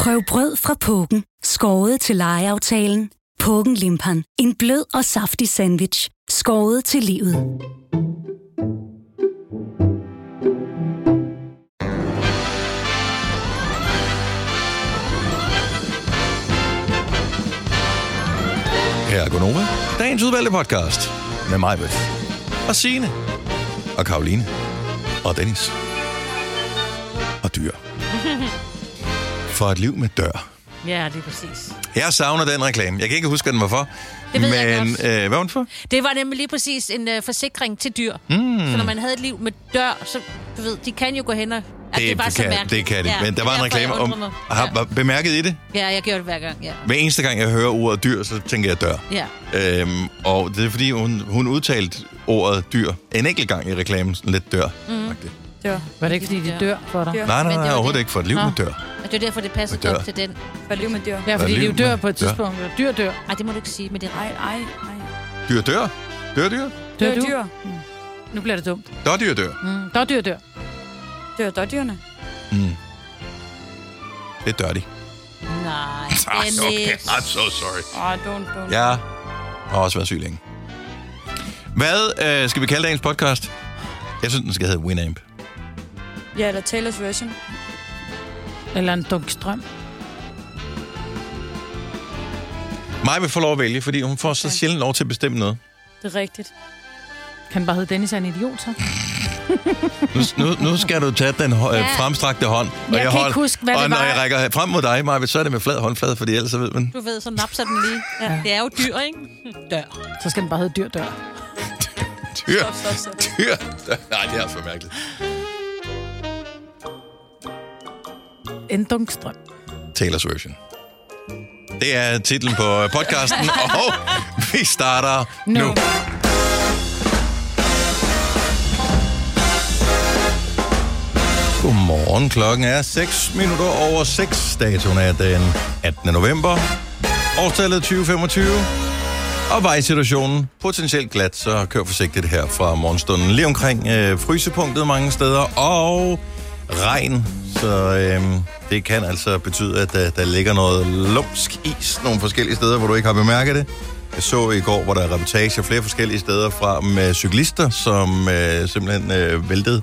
Prøv brød fra Pågen. Skåret til lejeaftalen. Pågen Limpan. En blød og saftig sandwich. Skåret til livet. Her er Gonova, dagens udvalgte podcast med mig, og Signe, og Karoline, og Dennis, og dyr. For et liv med dør. Ja, lige præcis. Jeg savner den reklame. Jeg kan ikke huske, hvad den var for. Det ved jeg godt. Hvad var den for? Det var nemlig lige præcis en forsikring til dyr. Så når man havde et liv med dør, så du ved, de kan jo gå hen og... Det var så mærkeligt. Det kan det. Ja, men der var en reklame om... Har bemærket I det? Ja, jeg gjorde det hver gang, ja. Hver eneste gang, jeg hører ordet dyr, så tænker jeg dør. Ja. Og det er fordi, hun udtalte ordet dyr en enkelt gang i reklamen, sådan lidt dør. Dør. Var det ikke, fordi de dør for dig? Nej, overhovedet ikke. For et liv med dør. Og det er derfor, det passer godt til den. For et liv med dyr. Ja, fordi de jo dør på et tidspunkt. Dyr dør. Ej, det må du ikke sige, men det er ej. Dyr dør? Dør? Dyr. Nu bliver det dumt. Dårdyr dør. Dårdyr dør. Dør dårdyrene. Det dør de. Nej, okay. I'm so sorry. Don't. Jeg har også været syg længe. Hvad skal vi kalde dagens podcast? Jeg synes, den skal hedde Winamp. Ja, eller Taylors version. Eller en dunkstrøm. Mig vil få lov at vælge, fordi hun får så sjældent lov til at bestemme noget. Det er rigtigt. Kan bare hedde Dennis er en idiot, så? nu skal du tage den fremstrakte hånd. Og jeg kan ikke huske, hvad det var. Og når jeg rækker frem mod dig, Maja, så er det med flad håndflade, fordi ellers så ved man... Du ved, så napser den lige. Ja. Det er jo dyr, ikke? Dør. Så skal den bare hedde dyr dør. Dyr. Nej, det er for mærkeligt. En dunkstrøm. Taylors version. Det er titlen på podcasten, og vi starter nu. Godmorgen, klokken er 6:06. Datoen er den 18. november. Årstallet 2025. Og vejsituationen potentielt glat, så kør forsigtigt her fra morgenstunden. Lige omkring frysepunktet mange steder, og regn. Så det kan altså betyde, at der ligger noget lumsk is nogle forskellige steder, hvor du ikke har bemærket det. Jeg så i går, hvor der er reportager flere forskellige steder fra med cyklister, som simpelthen væltede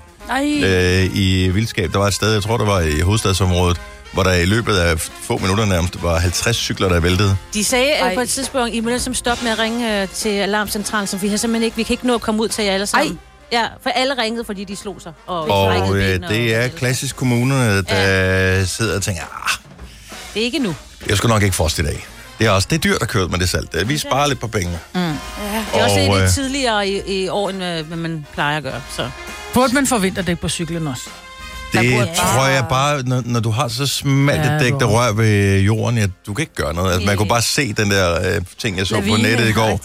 i vildskab. Der var et sted, jeg tror, der var i hovedstadsområdet, hvor der i løbet af få minutter nærmest var 50 cykler, der væltede. De sagde på et tidspunkt, I må ligesom stoppe med at ringe til alarmcentralen, så vi kan ikke nå at komme ud til jer alle sammen. Ja, for alle ringede, fordi de slog sig. Og det er klassisk kommunerne, der sidder og tænker, det er ikke nu. Jeg skulle nok ikke forst i dag. Det er dyrt at køre med det salt. Vi sparer lidt på penge. Ja. Det er også lidt tidligere i år, end hvad man plejer at gøre. Så. Burde man få vinterdæk på cyklen også? Det tror jeg bare, når du har så smalt et dæk, der rører ved jorden, du kan ikke gøre noget. Altså, man kunne bare se den der ting, jeg så på nettet i går.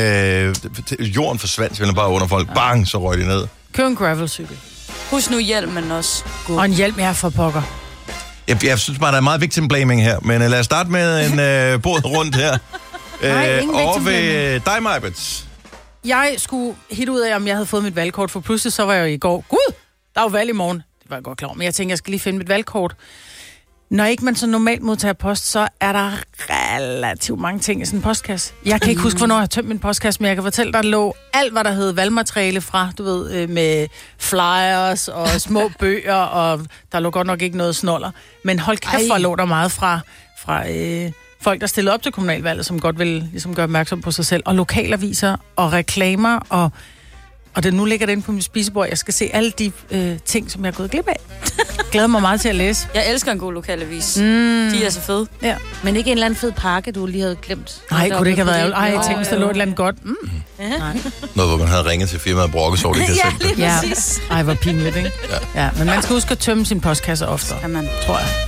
Jorden forsvandt simpelthen bare under folk. Bang, så røg de ned. Kør en gravelcykel. Husk nu hjelmen også. God. Og en hjelm er for pokker. Jeg synes bare, der er meget victim blaming her. Men lad os starte med en båd rundt her. Over ved dig, Majbets. Jeg skulle hit ud af, om jeg havde fået mit valgkort, for pludselig så var jeg i går. Gud, der er jo valg i morgen. Det var jeg godt klar, men jeg tænkte, jeg skal lige finde mit valgkort. Når ikke man så normalt modtager post, så er der relativt mange ting i sådan en postkasse. Jeg kan ikke huske, hvornår jeg har tømt min postkasse, men jeg kan fortælle dig, der lå alt, hvad der hed valgmateriale fra, du ved, med flyers og små bøger, og der lå godt nok ikke noget snoller. Men hold kæft, hvor lå der meget fra folk, der stillede op til kommunalvalget, som godt vil ligesom gøre opmærksom på sig selv, og lokalaviser og reklamer, og det nu ligger det inde på mit spisebord. Jeg skal se alle de ting, som jeg er gået glip af. Glæder mig meget til at læse. Jeg elsker en god lokalavis. De er så fede. Ja. Men ikke en eller anden fed pakke, du lige havde glemt? Nej, kunne det ikke have været ærgerligt? Jeg tænkte, hvis der lå et eller andet godt. Nej. Noget, hvor man havde ringet til firmaet Brokke, så det kan ja, lige præcis. Ej, hvor pinligt, ikke? Ja, men man skal huske at tømme sin postkasse oftere. Kan man, tror jeg.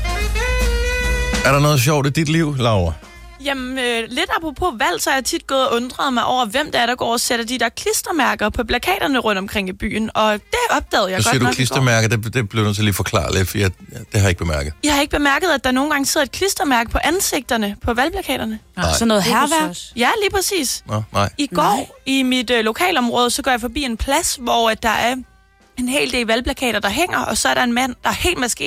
Er der noget sjovt i dit liv, Laura? Jamen, lidt apropos valg, så har jeg tit gået og undret mig over, hvem der går og sætter de der klistermærker på plakaterne rundt omkring i byen. Og det opdagede jeg godt nok. Så siger du klistermærker, det blev nødt til lige forklare lidt, for det har jeg ikke bemærket. Jeg har ikke bemærket, at der nogle gange sidder et klistermærke på ansigterne på valgplakaterne. Så noget hærværk? Ja, lige præcis. Nej. I går i mit lokalområde, så går jeg forbi en plads, hvor der er en hel del valgplakater, der hænger, og så er der en mand, der er helt maskeret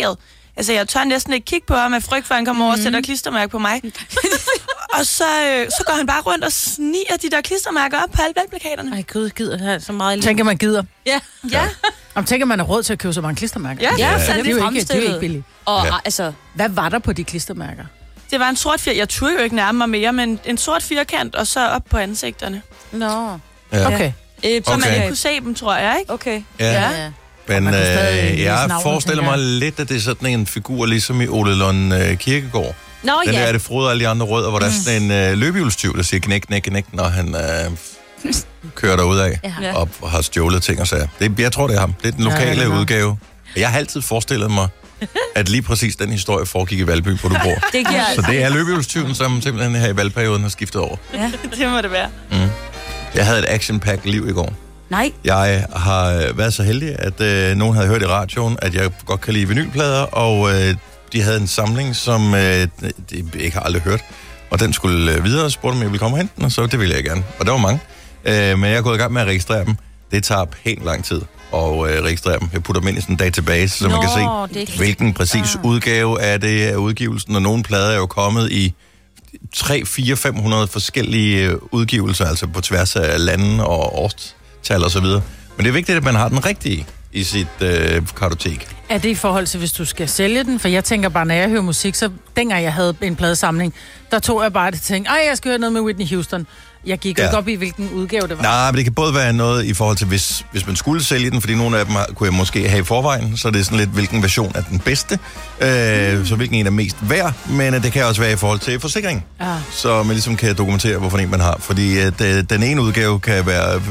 Altså, jeg tør næsten ikke kigge på ham af frygt, for han kommer over og sætter klistermærke på mig. Og så går han bare rundt og sniger de der klistermærker op på alle valgplakaterne. Ej, Gud, gider have så meget. Tænker man gider. Ja. Om tænker man har råd til at købe så mange klistermærker. Ja, Så det er jo ikke billigt. Og altså, Hvad var der på de klistermærker? Det var en sort firkant. Jeg turde jo ikke nærme mig mere, men en sort firkant, og så op på ansigterne. Nå. Ja. Okay. Så man Okay. ikke kunne se dem, tror jeg, ikke? okay. Ja. Men man kan stadig læse jeg navnet, forestiller tænker mig lidt, at det er sådan en figur, ligesom i Ole Lund Kirkegaard. Nå, Den der ja. er det Frode og alle de andre rødder, hvor der er sådan en løbehjulstyv, der siger knæk, knæk, knæk, når han kører derudad Ja. og har stjålet ting og sager. Jeg tror, det er ham. Det er den lokale udgave. Jeg har altid forestillet mig, at lige præcis den historie foregik i Valby, hvor du bor. Det giver Så det er løbehjulstyven, som simpelthen her i valgperioden har skiftet over. Det må det være. Jeg havde et action-pack liv i går. Nej. Jeg har været så heldig, at nogen havde hørt i radioen, at jeg godt kan lide vinylplader, og de havde en samling, som de ikke har aldrig hørt. Og den skulle videre, og spurgte om jeg ville komme og hente den, og så det ville jeg gerne. Og der var mange. Men jeg er gået i gang med at registrere dem. Det tager pænt lang tid at registrere dem. Jeg putter dem ind i sådan en database, så man kan se, hvilken præcis udgave er det af udgivelsen. Og nogle plader er jo kommet i 3, 4, 500 forskellige udgivelser, altså på tværs af lande og årstal og så videre. Men det er vigtigt, at man har den rigtige i sit kartotek. Er det i forhold til, hvis du skal sælge den? For jeg tænker bare, når jeg hører musik, så dengang jeg havde en pladesamling, der tog jeg bare det og tænkte, jeg skal høre noget med Whitney Houston. Jeg gik jo ikke op i, hvilken udgave det var. Nej, men det kan både være noget i forhold til, hvis man skulle sælge den, fordi nogle af dem kunne jeg måske have i forvejen, så det er sådan lidt, hvilken version er den bedste, så hvilken en er mest værd, men det kan også være i forhold til forsikring, så man ligesom kan dokumentere, hvorfor en man har, fordi den ene udgave kan være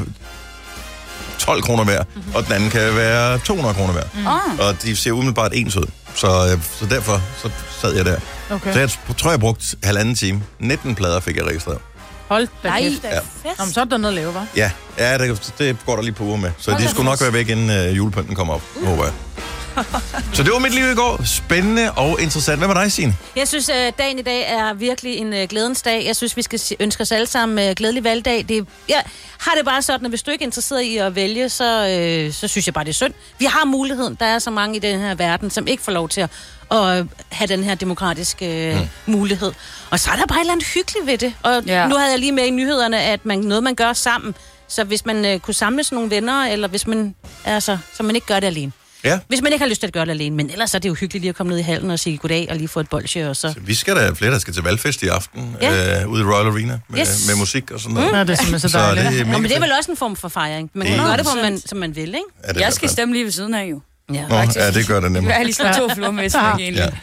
12 kroner værd, og den anden kan være 200 kroner værd, og de ser umiddelbart ens ud, så derfor så sad jeg der. Okay. Så jeg tror, jeg brugte 1,5 time. 19 plader fik jeg registreret. Hold da Nej. kæft. Nå, men så er der noget at lave, hva'? Ja, det går der lige på uger med. Så de skulle nok være væk, inden julepynten kommer op, håber jeg. Så det var mit liv i går. Spændende og interessant. Hvad med dig, Signe? Jeg synes, dagen i dag er virkelig en glædens dag. Jeg synes, vi skal ønske os alle sammen glædelig valgdag. Jeg har det bare sådan, at hvis du ikke er interesseret i at vælge, så synes jeg bare, det er synd. Vi har muligheden. Der er så mange i den her verden, som ikke får lov til at have den her demokratiske mulighed. Og så er der bare et eller andet hyggeligt ved det. Og nu havde jeg lige med i nyhederne, at noget man gør sammen. Så hvis man kunne samles nogle venner, eller hvis man, så man ikke gør det alene. Ja. Hvis man ikke har lyst til at gøre det alene. Men ellers er det jo hyggeligt lige at komme ned i hallen og sige goddag og lige få et bolsje og så. Vi skal da flere, der skal til valgfest i aften ude i Royal Arena med musik og sådan noget. Ja, det er simpelthen så dejligt. det er Men det er vel også en form for fejring. Man kan gøre det, som man vil, ikke? Ja, Jeg skal stemme lige ved siden af, jo. Ja, det gør det nemlig. Jeg har lige slået 2 fluer med, som jeg egentlig.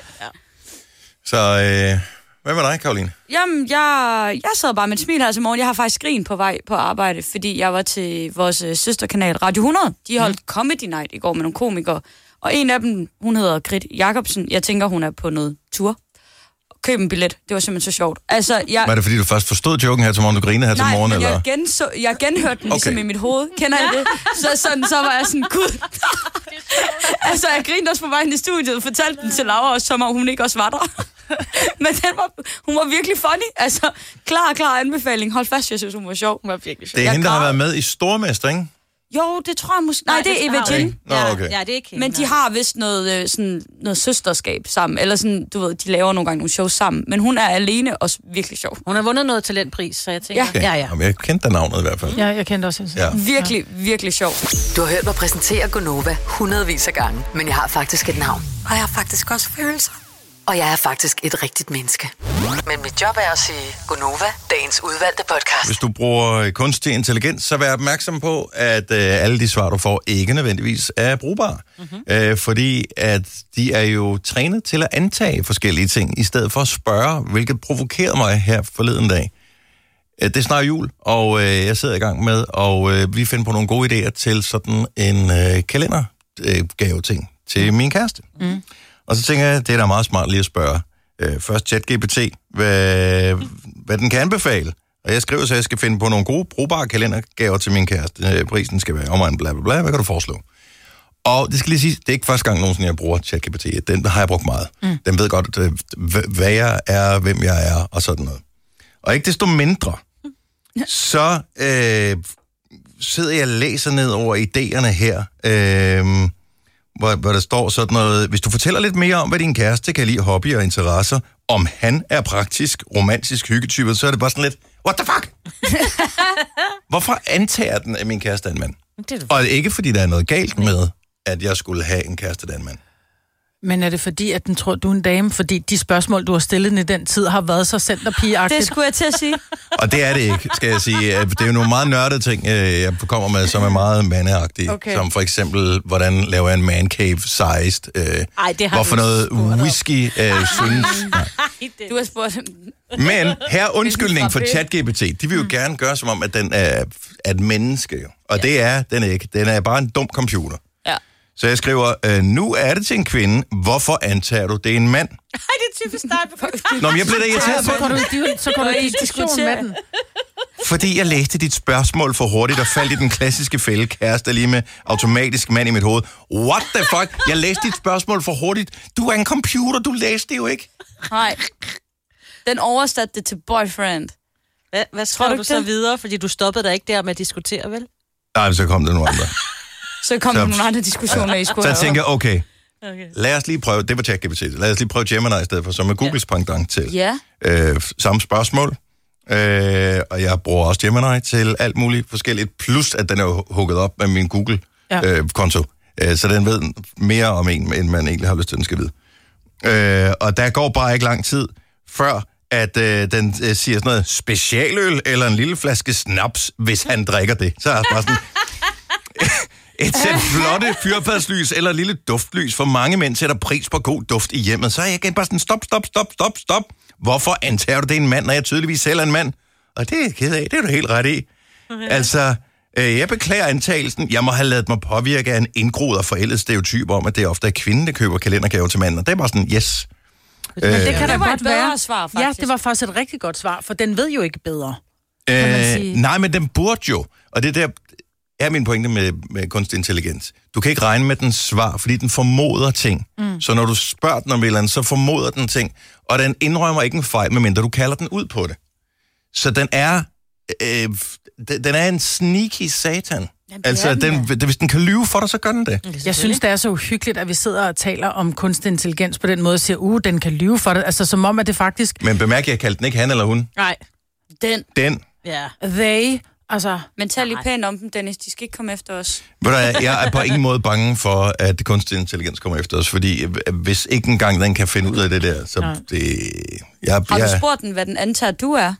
Så hvad med dig, Karoline? Jamen, jeg sad bare med et smil her til morgen. Jeg har faktisk grin på vej på arbejde, fordi jeg var til vores søsterkanal Radio 100. De holdt Comedy Night i går med nogle komikere. Og en af dem, hun hedder Grit Jacobsen. Jeg tænker, hun er på noget tur. Køb en billet. Det var simpelthen så sjovt. Altså, Var det, fordi du først forstod joken her til morgen, du grinede her til morgen? Nej, eller? jeg genhørte den ligesom i mit hoved. Kender I det? Så var jeg sådan, gud. Altså, jeg grinede også på vejen i studiet og fortalte den til Laura, som om hun ikke også var der. Men hun var virkelig funny. Altså, klar anbefaling. Hold fast, jeg synes, hun var sjov. Hun var virkelig sjov. Det er hende, der har været med i Stormester, ikke? Jo, det tror jeg måske. Nej, det er Eva Jin. Nå, okay. Ja, det er ikke hende. Men de har vist noget, noget søsterskab sammen. Eller sådan, du ved, de laver nogle gange nogle shows sammen. Men hun er alene og virkelig sjov. Hun har vundet noget talentpris, så jeg tænker... Okay. Ja. Jamen, jeg kendte da navnet i hvert fald. Ja, jeg kendte også hende. Ja. Virkelig, virkelig sjov. Du har hørt mig præsentere Gonova hundredvis af gange, men jeg har faktisk et navn. Og jeg har faktisk også følelser. Og jeg er faktisk et rigtigt menneske. Men mit job er at sige Gonova, dagens udvalgte podcast. Hvis du bruger kunstig intelligens, så vær opmærksom på, at alle de svar, du får, ikke nødvendigvis er brugbare. Fordi at de er jo trænet til at antage forskellige ting, i stedet for at spørge, hvilket provokerede mig her forleden dag. Det er snart jul, og jeg sidder i gang med, og vi finder på nogle gode idéer til sådan en kalendergave-ting til min kæreste. Og så tænker jeg, det er da meget smart lige at spørge først ChatGPT, hvad den kan anbefale. Og jeg skriver så, at jeg skal finde på nogle gode, brugbare kalendergaver til min kæreste. Prisen skal være omegn bla bla bla. Hvad kan du foreslå? Og det skal lige sige, det er ikke første gang nogensinde, jeg bruger ChatGPT. Den har jeg brugt meget. Den ved godt, hvad jeg er, hvem jeg er, og sådan noget. Og ikke desto mindre, så sidder jeg og læser ned over idéerne her, hvor der står sådan noget, hvis du fortæller lidt mere om, hvad din kæreste kan lide, hobbyer og interesser, om han er praktisk, romantisk hyggetype, så er det bare sådan lidt, what the fuck? Hvorfor antager den, at min kæreste er en mand? Og ikke fordi der er noget galt med, at jeg skulle have en kæreste, der er en mand. Men er det fordi, at den tror, du er en dame? Fordi de spørgsmål, du har stillet den i den tid, har været så centerpigeagtigt. Det skulle jeg til at sige. Og det er det ikke, skal jeg sige. Det er jo nogle meget nørdede ting, jeg kommer med, som er meget mandeagtige. Okay. Som for eksempel, hvordan laver jeg en man cave-sized? Hvorfor noget whisky synes? Du har spurgt. Men her undskyldning for ChatGPT, de vil jo gerne gøre som om, at den er et menneske. Jo. Og det er den ikke. Den er bare en dum computer. Ja. Så jeg skriver, nu er det til en kvinde. Hvorfor antager du, det er en mand? Ej, det er typisk start. Nå, men jeg blev da irriteret på Så går du i diskussion med den. Fordi jeg læste dit spørgsmål for hurtigt og faldt i den klassiske fælde, kæreste lige med automatisk mand i mit hoved. What the fuck? Jeg læste dit spørgsmål for hurtigt. Du er en computer, du læste det jo ikke. Nej. Den oversatte det til boyfriend. Hvad tror du så videre? Fordi du stoppede der ikke der med at diskutere, vel? Nej, så kom der nogle andre. Så kom der nogle andre diskussioner, I skulle Så jeg tænker, okay, lad os lige prøve, det var ChatGPT, lad os lige prøve Gemini i stedet for, som er Googles pendant til samme spørgsmål. Og jeg bruger også Gemini til alt muligt forskelligt, plus at den er hugget op med min Google-konto. Så den ved mere om en, end man egentlig har lyst til, den skal vide. Og der går bare ikke lang tid, før at den siger sådan noget specialøl eller en lille flaske snaps, hvis han drikker det. Så er jeg bare sådan... Et sæt flotte fyrfadslys eller et lille duftlys, for mange mænd sætter pris på god duft i hjemmet. Så er jeg igen bare sådan, stop. Hvorfor antager du, det er en mand, når jeg tydeligvis selv er en mand? Og det er jeg ked af, det er du helt ret i. Okay. Altså, jeg beklager antagelsen. Jeg må have ladet mig påvirke af en indgroet og forældet stereotyp om, at det er ofte kvinden, der køber kalendergaver til manden. Og det er bare sådan, yes. Men det kan da godt være. Svar, faktisk. Ja, det var faktisk et rigtig godt svar, for den ved jo ikke bedre, kan man sige. Nej, men den burde jo. Og det der er min pointe med kunstig intelligens. Du kan ikke regne med den svar, fordi den formoder ting. Så når du spørger den om et eller andet, så formoder den ting. Og den indrømmer ikke en fejl, medmindre du kalder den ud på det. Så den er en sneaky satan. Jamen, altså, hvis den kan lyve for dig, så gør den det. Jeg synes, det er så uhyggeligt, at vi sidder og taler om kunstig intelligens på den måde, og siger, den kan lyve for dig. Altså, som om, at det faktisk... Men bemærk, jeg kaldte den ikke han eller hun. Nej. Den. Ja. They... Altså, men tag lige pænt om dem, Dennis. De skal ikke komme efter os. Jeg er på ingen måde bange for, at kunstig intelligens kommer efter os, fordi hvis ikke engang den kan finde ud af det der, så det... Har du spurgt den, hvad den antager, du er?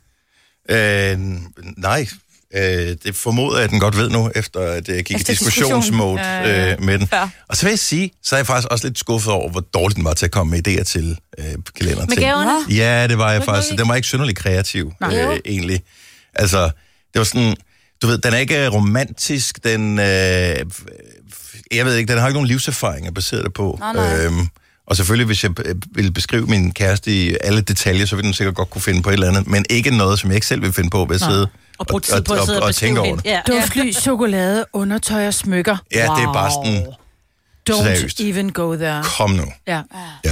Nej. Det formoder jeg, at den godt ved nu, efter at jeg gik i diskussionsmode med den. Ja. Og så vil jeg sige, så er jeg faktisk også lidt skuffet over, hvor dårligt den var til at komme med idéer til kalender. Med gaverne? Ja, det var jeg faktisk. Den var ikke synderligt kreativ, egentlig. Altså, det var sådan... Du ved, den er ikke romantisk, den... jeg ved ikke, den har ikke nogen livserfaringer baseret det på. Nej. Og selvfølgelig, hvis jeg ville beskrive min kæreste i alle detaljer, så ville den sikkert godt kunne finde på et eller andet, men ikke noget, som jeg ikke selv vil finde på, ved at sidde og tænke over det. Ja. Duftlys, chokolade, undertøj og smykker. Ja, det er bare sådan... Don't seriøst. even go there. Kom nu. Ja.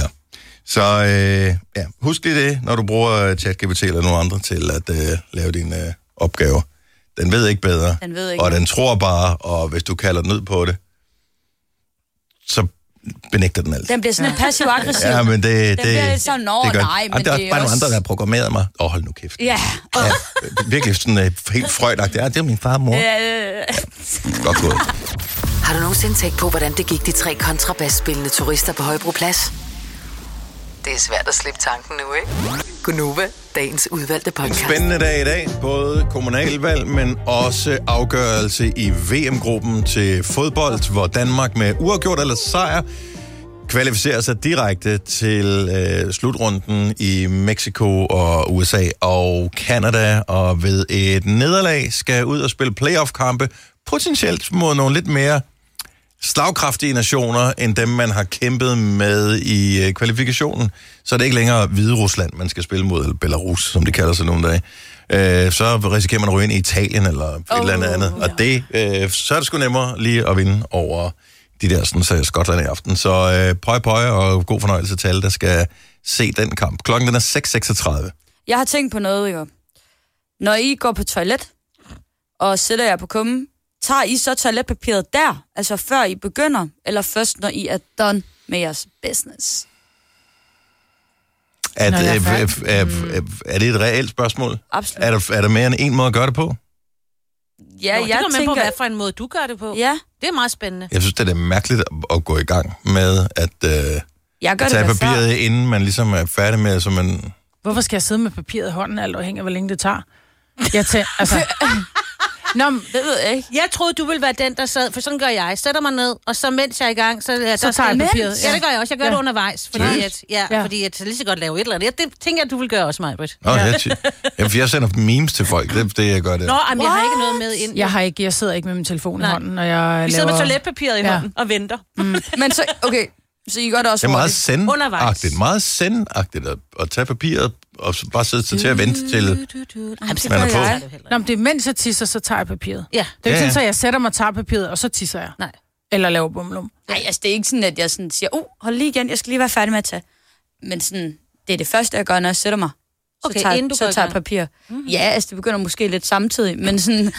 Så husk lige det, når du bruger ChatGPT eller nogen andre til at lave dine opgaver. Den ved ikke bedre, og den tror bare, og hvis du kalder den ud på det, så benægter den alt. Den bliver sådan en passiv-aggressiv. Ja, men det bliver lidt sådan, nej, men det er bare nogle andre, der har programmeret mig. Hold nu kæft. Ja. Virkelig sådan helt frøjlagtigt. Det er min far og mor. Godt gået. Har du nogensinde tænkt på, hvordan det gik de 3 kontrabasspillende turister på Højbroplads? Det er svært at slippe tanken nu, ikke? Gunova, dagens udvalgte podcast. En spændende dag i dag. Både kommunalvalg, men også afgørelse i VM-gruppen til fodbold, hvor Danmark med uafgjort eller sejr kvalificerer sig direkte til slutrunden i Mexico og USA og Canada, og ved et nederlag skal ud og spille playoff-kampe, potentielt mod nogle lidt mere slagkraftige nationer, end dem, man har kæmpet med i kvalifikationen. Så er det ikke længere Hviderusland, man skal spille mod, eller Belarus, som de kalder sig nogle dage. Så risikerer man at ryge ind i Italien, eller et eller andet. Og det, så er det sgu nemmere lige at vinde over de der sådan, Skotland i aften. Så pøj og god fornøjelse til alle, der skal se den kamp. Klokken den er 6:36. Jeg har tænkt på noget, jo. Når I går på toilet, og sætter jer på kummen, tager I så toiletpapiret der, altså før I begynder, eller først når I er done med jeres business? Er det et reelt spørgsmål? Absolut. Er der mere end en måde at gøre det på? Ja, det kommer med på, hvad for en måde du gør det på. Ja. Det er meget spændende. Jeg synes, det er mærkeligt at gå i gang med at tage papiret, inden man ligesom er færdig med, så man... Hvorfor skal jeg sidde med papiret i hånden, alt afhængig af, hvor længe det tager? Nå, det ved jeg ikke. Jeg troede, du ville være den, der sad, for sådan gør jeg. Sætter mig ned, og så mens jeg er i gang, så tager jeg papiret. Ja, det gør jeg også. Jeg gør det undervejs, fordi at lige så godt lave et eller andet. Det tænker jeg, du vil gøre også, Maj-Brit. For jeg sender memes til folk, det jeg gør det. Nå, men jeg har ikke noget med ind. Jeg sidder ikke med min telefon i hånden, når jeg Vi sidder med toiletpapiret i hånden og venter. Men så, okay, så I gør det også det er meget sendagtigt at tage papiret og bare sidde til at vente til man er på. Nå, men det er mens jeg tisser, så tager jeg papiret. Ja. Det er ikke sådan, at jeg sætter mig og tager papiret, og så tisser jeg. Nej. Eller laver bumlum. Nej, altså det er ikke sådan, at jeg sådan siger, hold lige igen, jeg skal lige være færdig med at tage. Men sådan, det er det første, jeg gør, når jeg sætter mig. Så tager jeg papir. Mm-hmm. Ja, altså det begynder måske lidt samtidig, men sådan...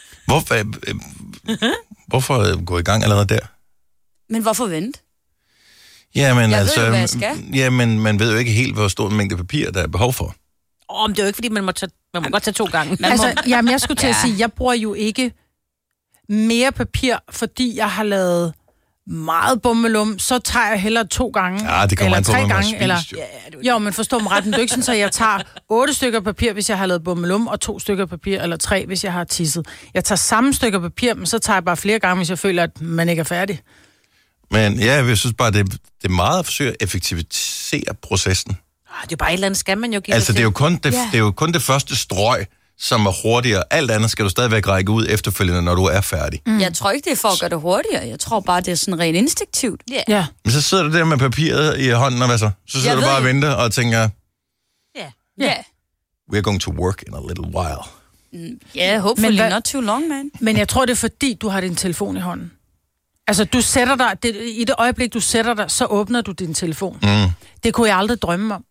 Hvorfor gå i gang allerede der? Men hvorfor vente? Jamen, jeg ved jo, hvad jeg skal. Jamen, man ved jo ikke helt, hvor stor en mængde papir, der er behov for. Men det er jo ikke, fordi man må godt tage 2 gange. Jamen, jeg skulle til at sige, jeg bruger jo ikke mere papir, fordi jeg har lavet meget bummelum, så tager jeg hellere 2 gange. Ja, det kommer eller 3 gange. Eller... Jo, men forstå mig ret, det er ikke sådan, at jeg tager 8 stykker papir, hvis jeg har lavet bummelum, og 2 stykker papir, eller 3, hvis jeg har tisset. Jeg tager samme stykker papir, men så tager jeg bare flere gange, hvis jeg føler, at man ikke er færdig. Men ja, jeg synes bare, det er meget at forsøge at effektivisere processen. Det er bare et eller andet, skal man jo give altså, det er jo kun det første strøg, som er hurtigere. Alt andet skal du stadigvæk række ud efterfølgende, når du er færdig. Jeg tror ikke, det er for at gøre det hurtigere. Jeg tror bare, det er sådan rent instinktivt. Ja. Men så sidder du der med papiret i hånden, og hvad så? Så sidder du bare og venter og tænker... Ja. We're going to work in a little while. Ja, hopefully not too long, man. Men jeg tror, det er fordi, du har din telefon i hånden. Altså, du sætter dig... I det øjeblik, du sætter dig, så åbner du din telefon. Det kunne jeg aldrig drømme om.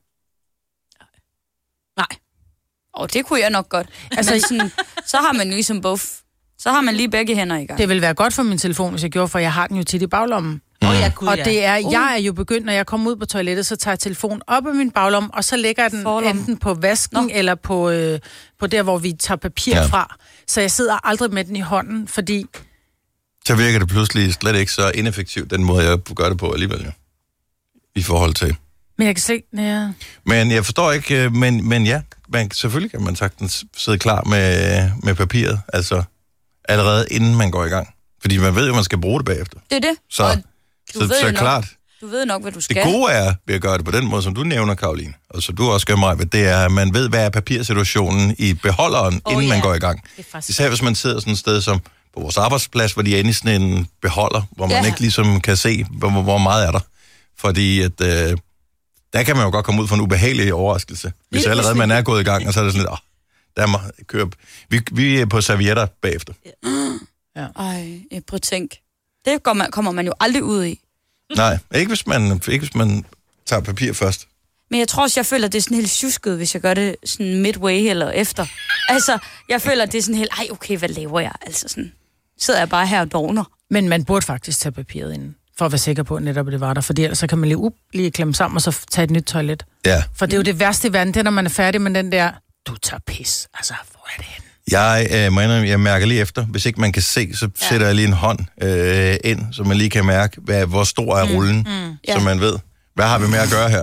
Nej. Det kunne jeg nok godt. Altså, sådan, så har man ligesom så har man lige begge hænder i gang. Det ville være godt for min telefon, hvis jeg gjorde, for jeg har den jo tit i baglommen. Og det er, jeg er jo begyndt, når jeg kommer ud på toilettet, så tager jeg telefonen op af min baglomme, og så lægger jeg den enten på vasken, eller på der, hvor vi tager papir fra. Så jeg sidder aldrig med den i hånden, fordi... Så virker det pludselig slet ikke så ineffektivt, den måde, jeg gør det på alligevel, jo. I forhold til... Men jeg kan se... Ja. Men jeg forstår ikke... Men ja, selvfølgelig kan man sagtens sidde klar med papiret, altså allerede inden man går i gang. Fordi man ved jo, man skal bruge det bagefter. Det er det. Så klart. Du ved nok, hvad du skal. Det gode er ved at gøre det på den måde, som du nævner, Karoline, og så du også gør mig, det er, at man ved, hvad er papirsituationen i beholderen, inden man går i gang. Især hvis man sidder sådan et sted som på vores arbejdsplads, hvor de er inde i sådan en beholder, hvor man ikke ligesom kan se, hvor meget er der. Fordi at, der kan man jo godt komme ud for en ubehagelig overraskelse. Hvis allerede man er gået i gang, og så er det sådan lidt, der er køb. Vi er på servietter bagefter. Ja. Prøv at tænk. Det kommer man jo aldrig ud i. Nej, ikke hvis man tager papir først. Men jeg tror også, jeg føler, at det er sådan helt tjusket, hvis jeg gør det sådan midway eller efter. Altså, jeg føler, at det er sådan helt, okay, hvad laver jeg? Altså sådan, sidder jeg bare her og dogner. Men man burde faktisk tage papiret inden, for at være sikker på, at netop det var der. Fordi ellers så kan man lige klemme sammen, og så tage et nyt toilet. Ja. For det er jo det værste i verden, det er, når man er færdig med den der, du tager pis. Altså, hvor er det henne? Jeg mærker lige efter. Hvis ikke man kan se, så sætter jeg lige en hånd ind, så man lige kan mærke, hvor stor er rullen, så man ved, hvad har vi med at gøre her.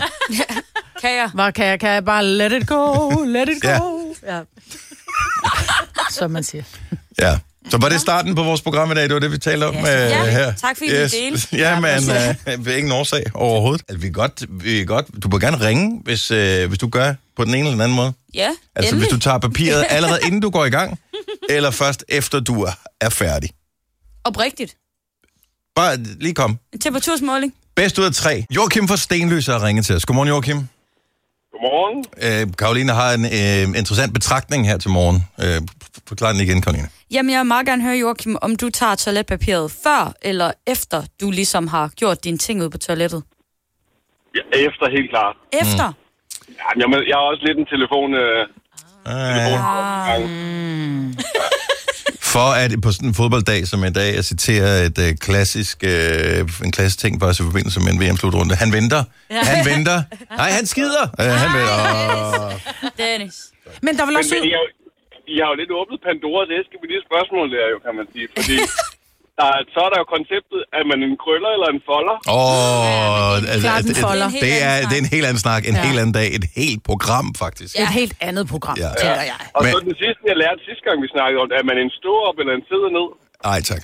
Kan jeg bare let it go, let it go. Ja. Som man siger. Ja. Så var det starten på vores program i dag, det var det, vi talte om her. Tak fordi I delte. Ja, men ingen årsag overhovedet. Altså, vi er godt. Du må gerne ringe, hvis du gør på den ene eller den anden måde. Ja, altså, endelig. Hvis du tager papiret allerede inden du går i gang, eller først efter du er færdig. Oprigtigt. Bare lige kom. En temperatursmåling. Bedst ud af 3. Joachim fra Stenløse har ringet til os. Godmorgen, Joachim. Godmorgen. Karoline har en interessant betragtning her til morgen. Forklar den igen, Karoline. Jamen, jeg vil meget gerne høre, Joachim, om du tager toiletpapiret før eller efter, du ligesom har gjort dine ting ud på toilettet? Ja, efter, helt klart. Efter? Jamen, jeg har også lidt en telefon... For at på sådan en fodbolddag som i dag, jeg citerer en klassisk ting faktisk i forbindelse med en VM-slutrunde. Han venter. Ja. Han venter. Nej, han skider. Han venter. Dennis. Men der vil også... I har jo lidt åbnet Pandoras æske med de spørgsmål der jo, kan man sige. Fordi så er der jo konceptet, er man en krøller eller en folder? Det er en helt anden snak, en helt anden dag, et helt program faktisk. Et helt andet program, tænker jeg. Og så den sidste, jeg lærte sidste gang, vi snakkede om, er man en stå-op eller en sidder ned? Nej, tak.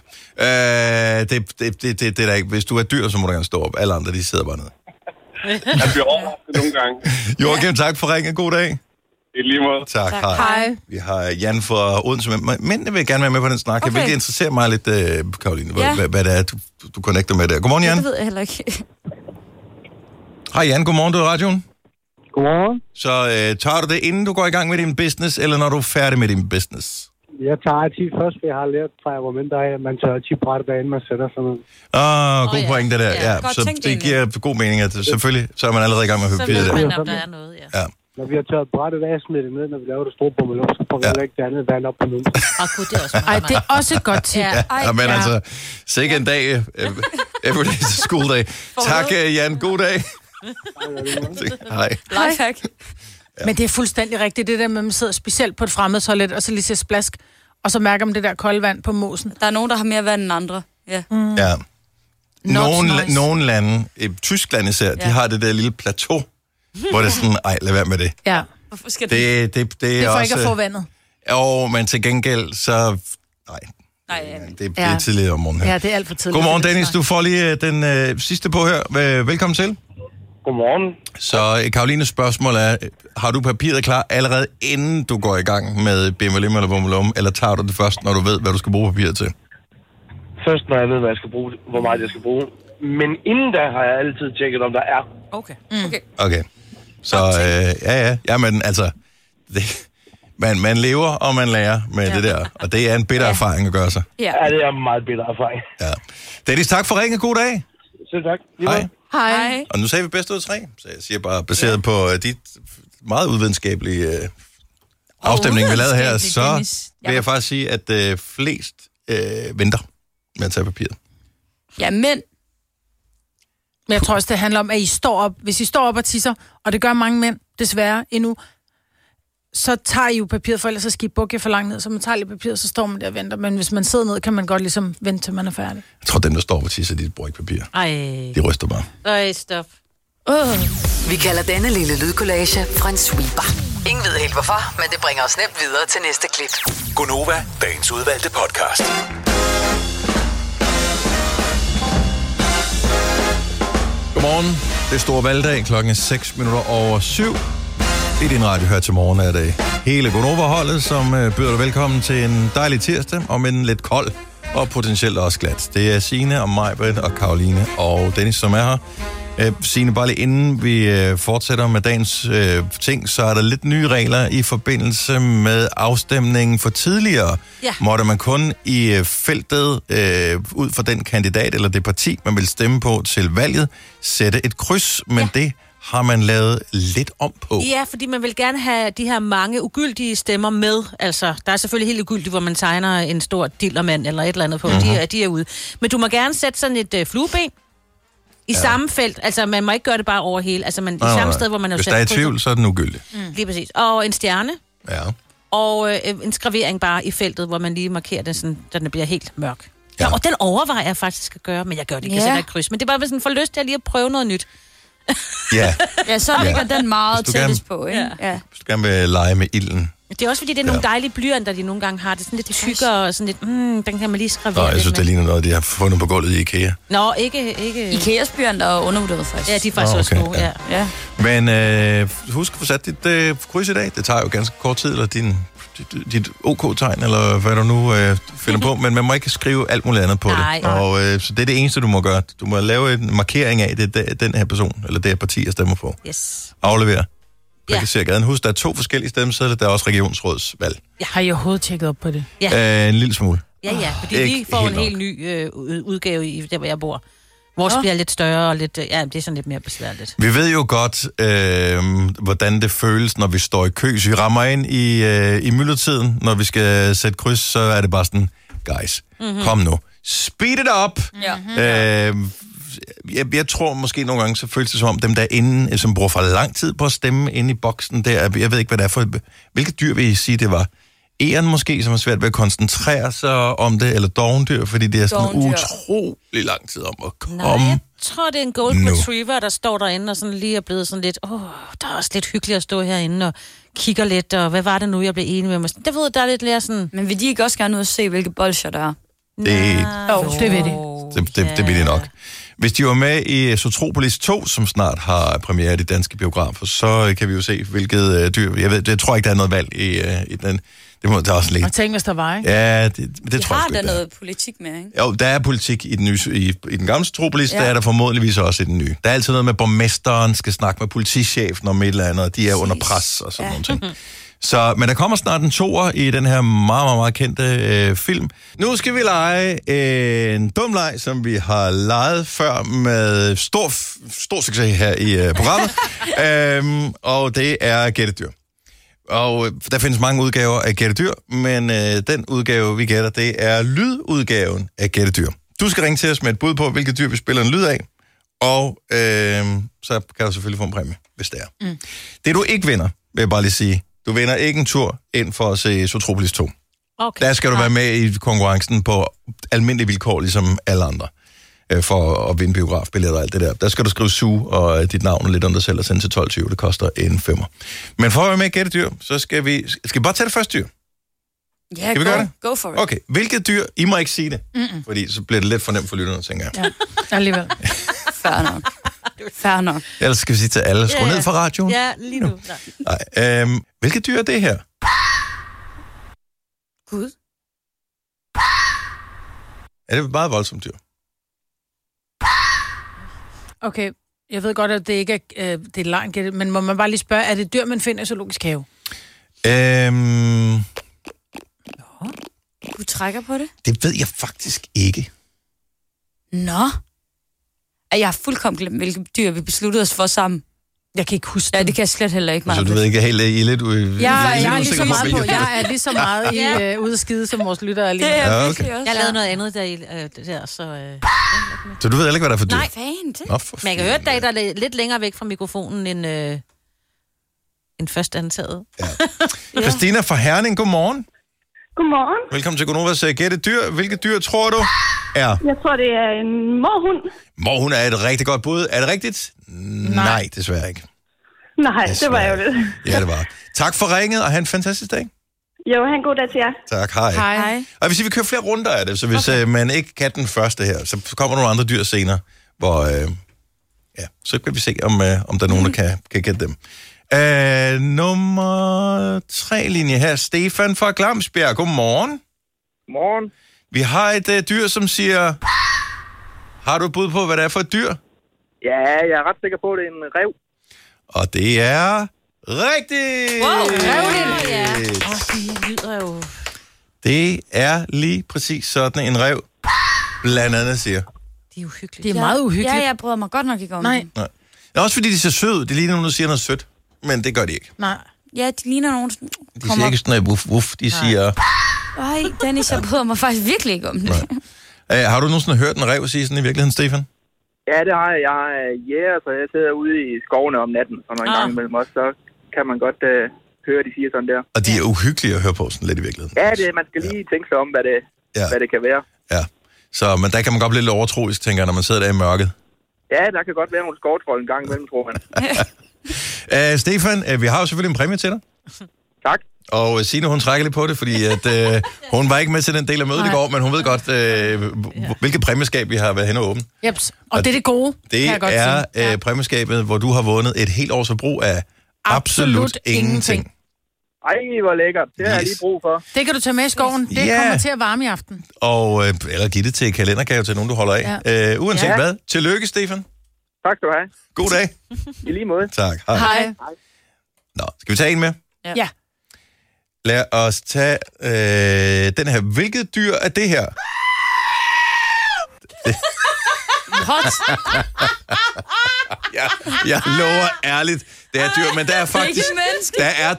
Det er der ikke. Hvis du er dyr, så må du gerne stå op. Alle andre, de sidder bare ned. Jeg bliver overrasket nogle gange. Joachim, tak for ringen. God dag. I lige måde. Tak. Hej. Vi har Jan fra Odense. Mændene vil gerne være med på den snak. Okay. Hvilket interesserer mig lidt, Karoline, hvad det er, du connecter med der. Godmorgen, Jan. Det ved jeg heller ikke. Hej, Jan. Godmorgen, du er i radioen. Godmorgen. Så tager du det, inden du går i gang med din business, eller når du er færdig med din business? Jeg tager tit først, for jeg har lært fra jeg var mindre af, at man tager tit brættet af, inden man sætter sig ned. God point, det der. Ja. Så det giver god mening, at selvfølgelig, så er man allerede i gang med at høre det der. Der er noget, ja. Når vi har tørret brættet af, smidt det ned, når vi laver det store bummelum, så får vi ikke det andet vand op på nu. Det er også meget. Det er også et godt tip. Men altså, sikke en dag, every day is a school day. Tak, Jan. God dag. Hej. Lifehack. Men det er fuldstændig rigtigt, det der med, at man sidder specielt på et fremmed toilet, og så lige ser splask, og så mærker man det der kolde vand på mosen. Der er nogen, der har mere vand end andre. Ja. Ja. Nogle lande, Tyskland især, de har det der lille plateau, hvor det er sådan, lad være med det. Ja. Hvorfor skal det er for også, ikke at få vandet. Men til gengæld, så... Det er tidligere om morgenen her. Ja, det er alt for tidligt. Godmorgen, Dennis. Du får lige den sidste på her. Velkommen til. Godmorgen. Så Karolines spørgsmål er, har du papiret klar allerede inden du går i gang med BMLM eller Bummelum, eller tager du det først, når du ved, hvad du skal bruge papiret til? Først, når jeg ved, hvad jeg skal bruge, hvor meget jeg skal bruge. Men inden da har jeg altid tjekket, om der er. Okay. Så men altså, man lever, og man lærer med det der. Og det er en bitter erfaring at gøre sig. Ja, det er en meget bitter erfaring. Ja. Dennis, tak for ringen. God dag. Selv tak. Hej. Og nu sagde vi bedst ud af 3, så jeg siger bare, baseret på dit meget udvidenskabelige afstemning, vi lavede her, så vil jeg faktisk sige, at flest venter med at tage papiret. Ja, men jeg tror også, det handler om, at I står op. Hvis I står op og tisser, og det gør mange mænd, desværre endnu, så tager I jo papiret, for ellers så skal I bukke for langt ned. Så man tager lidt papir, så står man der og venter. Men hvis man sidder ned, kan man godt ligesom vente, til man er færdig. Jeg tror, dem, der står på tisser, de bruger ikke papir. De ryster bare. Stop. Vi kalder denne lille lydkollage en sweeper. Ingen ved helt hvorfor, men det bringer os nemt videre til næste klip. Gonova, dagens udvalgte podcast. Godmorgen. Det er store valgdag. Klokken er 7:06. I din radio her til morgen er det hele Gonova-holdet, som byder dig velkommen til en dejlig tirsdag, og med en lidt kold og potentielt også glat. Det er Signe og Majbrit og Karoline og Dennis, som er her. Signe, bare lige inden vi fortsætter med dagens ting, så er der lidt nye regler i forbindelse med afstemningen for tidligere. Ja. Måtte man kun i feltet ud for den kandidat eller det parti, man vil stemme på til valget, sætte et kryds, men det har man lavet lidt om på. Ja, fordi man vil gerne have de her mange ugyldige stemmer med. Altså, der er selvfølgelig helt ugyldigt, hvor man tegner en stor dillermand eller et eller andet på. Mm-hmm. De er ude. Men du må gerne sætte sådan et flueben i samme felt. Altså, man må ikke gøre det bare over hele. Altså, i samme sted, hvor man har sat. Hvis der er i tvivl, så er den ugyldig. Lige præcis. Og en stjerne. Ja. Og en skravering bare i feltet, hvor man lige markerer den, sådan, så den bliver helt mørk. Ja. Og den overvejer jeg faktisk at gøre, men jeg gør det ikke. Jeg sætter et kryds. Men det er bare, hvis man får lyst til at lige at prøve noget nyt. Ja, så ligger den meget tættest på, ikke? Ja. Hvis du gerne vil lege med ilden. Det er også fordi, det er nogle dejlige blyanter, de nogle gange har. Det er sådan lidt tykkere og sådan lidt, den kan man lige skravere. Jeg synes, det ligner noget, de har fundet på gulvet i IKEA. Nå, ikke... IKEAs blyanter er undervurderet faktisk. Ja, de er faktisk også gode, ja. Men husk at få sat dit kryds i dag. Det tager jo ganske kort tid, eller dit OK-tegn, eller hvad du nu finder på, men man må ikke skrive alt muligt andet på det. Og så det er det eneste, du må gøre. Du må lave en markering af, det er den her person, eller det her parti, jeg stemmer på. Yes. Aflevere. Praktiser gaden. Husk, der er 2 forskellige stemmesedler, der er også regionsrådsvalg. Jeg har I overhovedet tjekket op på det? Ja. En lille smule. Ja, fordi vi får en helt ny udgave i der, hvor jeg bor. Vores bliver lidt større og lidt... Ja, det er sådan lidt mere besværligt. Vi ved jo godt, hvordan det føles, når vi står i kø. Så vi rammer ind i myldretiden. Når vi skal sætte kryds, så er det bare sådan, guys, kom nu. Speed it up! Ja. Jeg tror måske nogle gange, så føles det som om dem der inde, som bruger for lang tid på at stemme inde i boksen der. Jeg ved ikke, hvad det er for... Hvilket dyr vil I sige, det var? Egern måske, som er svært ved at koncentrere sig om det, eller dovendyr, fordi det er sådan utrolig lang tid om at komme. Nej, jeg tror, det er en golden retriever, der står derinde og sådan lige er blevet sådan lidt, der er også lidt hyggeligt at stå herinde og kigger lidt, og hvad var det nu, jeg blev enig med mig? Det ved der er lidt mere sådan... Men vil de ikke også gerne ud og se, hvilke bolsjer der er? Det ved de. Det vil de nok. Hvis de var med i Zootropolis 2, som snart har premiere i de danske biografer, så kan vi jo se, hvilket dyr... Jeg tror ikke, der er noget valg i den... Det må der også ligge. Og tænk, hvis der var, ikke? Ja, det tror jeg sgu ikke. Har der noget politik med, ikke? Jo, der er politik i den nye, i den gamle Zootropolis, der er der formodentligvis også i den nye. Der er altid noget med, borgmesteren skal snakke med politichefen om et eller andet, og de er under pres og sådan nogle ting. Så, men der kommer snart en toer i den her meget, meget, meget kendte film. Nu skal vi lege en dum leg, som vi har leget før med stor succes her i programmet. Og det er gættedyr. Og der findes mange udgaver af gættedyr, men den udgave, vi gætter, det er lydudgaven af gættedyr. Du skal ringe til os med et bud på, hvilket dyr vi spiller en lyd af, og så kan du selvfølgelig få en præmie, hvis det er. Det du ikke vinder, vil jeg bare lige sige, du vinder ikke en tur ind for at se Zootropolis 2. Okay. Der skal du være med i konkurrencen på almindelige vilkår, ligesom alle andre, for at vinde biografbilletter og alt det der. Der skal du skrive Zoo og dit navn og lidt om dig selv og sende til 12.20. Det koster en 5'er. Men for at være med i gættedyr, så skal vi bare tage det første dyr. Ja, vi gøre det? Go for it. Okay, hvilket dyr? I må ikke sige det, fordi så bliver det lidt for nemt for lytterne, tænker jeg. Ja, alligevel. Fair nok. Ellers skal vi sige til alle, skru ned fra radioen. Ja, lige nu. Nej. Hvilket dyr er det her? Gud. Er det meget voldsomt dyr? Okay, jeg ved godt, at det ikke er, det er langt, men må man bare lige spørge, er det dyr, man finder i zoologisk have? Du trækker på det? Det ved jeg faktisk ikke. Nå. Jeg har fuldkommen glemt, hvilke dyr vi besluttede os for sammen. Jeg kan ikke huske det. Det kan jeg slet heller ikke. Så du ved ikke helt, I er lidt ude... Jeg er lige så meget på. Jeg er lige så meget i ude at skide, som vores lytter er lige. Det er okay. Jeg lavede noget andet der, så... Så du ved heller ikke, hvad der er for dyr? Nej, fint. Men jeg kan høre, at der er lidt længere væk fra mikrofonen end først antaget. Ja. Christina fra Herning, godmorgen. Godmorgen. Velkommen til Gonovas Gætte Dyr. Hvilket dyr tror du er? Jeg tror, det er en morhund. Morhund er et rigtig godt bud. Er det rigtigt? Nej, desværre ikke. Nej, det var jo det. Ja, det var. Tak for ringet, og have en fantastisk dag. Jo, have en god dag til jer. Tak, hej. Hej. Og hvis vi kører flere runder af det, så hvis man ikke kan den første her, så kommer nogle andre dyr senere, hvor så kan vi se, om der er nogen, der kan gætte dem. Nummer 3 linje her. Stefan fra Glamsbjerg. Godmorgen. Godmorgen. Vi har et dyr, som siger... Har du et bud på, hvad det er for et dyr? Ja, jeg er ret sikker på, at det er en ræv. Og det er rigtigt! Wow, ja. Det lyder jo... Det er lige præcis sådan en ræv blandt andet siger. Det er uhyggeligt. Det er meget uhyggeligt. Ja, jeg bryder mig godt nok ikke om det. Nej. Det er også fordi, de ser søde ud. Det ligner nogen, der siger noget sødt. Men det gør de ikke. Nej. Ja, de ligner nogen... De siger ikke sådan noget wuff. De siger... Ej, Dennis, jeg bryder mig faktisk virkelig ikke om det. Har du nogensinde hørt en ræv sige sådan i virkeligheden, Stefan? Ja, det har jeg. Jeg har jæger, så jeg sidder ude i skovene om natten, og når en gang imellem også, så kan man godt høre, de siger sådan der. Og de er uhyggelige at høre på sådan lidt i virkeligheden. Ja, man skal lige tænke sig om, hvad det kan være. Ja, så, men der kan man godt blive lidt overtroisk, tænker jeg, når man sidder der i mørket. Ja, der kan godt være nogle skovtrold en gang imellem, tror man. Stefan, vi har jo selvfølgelig en præmie til dig. Tak. Og Signe, hun trækker lidt på det, fordi at, hun var ikke med til den del af mødet i går, men hun ved godt, hvilket præmieskab vi har været henne og åbne. Jeps. Og det er det gode, det kan jeg godt er præmieskabet, hvor du har vundet et helt års forbrug af absolut ingenting. Ej, hvor lækkert. Det har jeg lige brug for. Det kan du tage med i skoven. Det kommer til at varme i aften. Og, eller give det til kalendergave til nogen, du holder af. Ja. Uanset hvad. Tillykke, Stefan. Tak skal du have. God dag. I lige måde. Tak. Hej. Nå, skal vi tage en med? Ja. Lad os tage den her. Hvilket dyr er det her? Hot. Jeg lover ærligt, det er dyr, men der er faktisk der er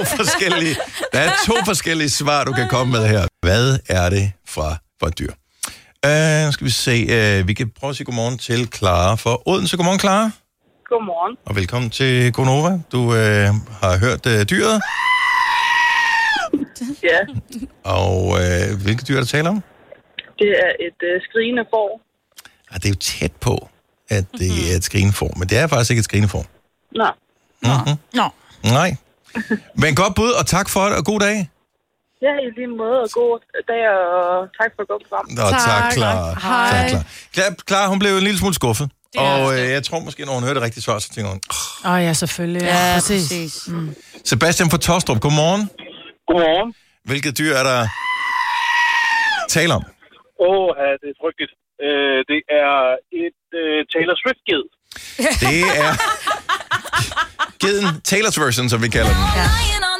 to forskellige svar, du kan komme med her. Hvad er det for et dyr? Skal vi se, vi kan prøve at sige godmorgen til Clara for Odense. Godmorgen, Clara. Godmorgen. Og velkommen til Gonova. Du har hørt dyret. Ja. Og hvilket dyr er der taler om? Det er et skrigende får. Det er jo tæt på, at det er et skrigende får, men det er faktisk ikke et skrigende får. Nå. Nå. Nej. Men godt bud, og tak for det, og god dag. Ja, i lige måde, og god dag, og tak for et godt program. Nå, tak, Clara. Hej. Clara, hun blev en lille smule skuffet. Og jeg tror måske, når hun hørte det rigtige svar, så tænker hun... ja, selvfølgelig. Ja, præcis. Mm. Sebastian fra Tostrup, godmorgen. Godmorgen. Hvilket dyr er der tale om? Det er frygteligt. Det er et Taylor Swift-ged. Det er geden Taylor's version, som vi kalder den. Ja.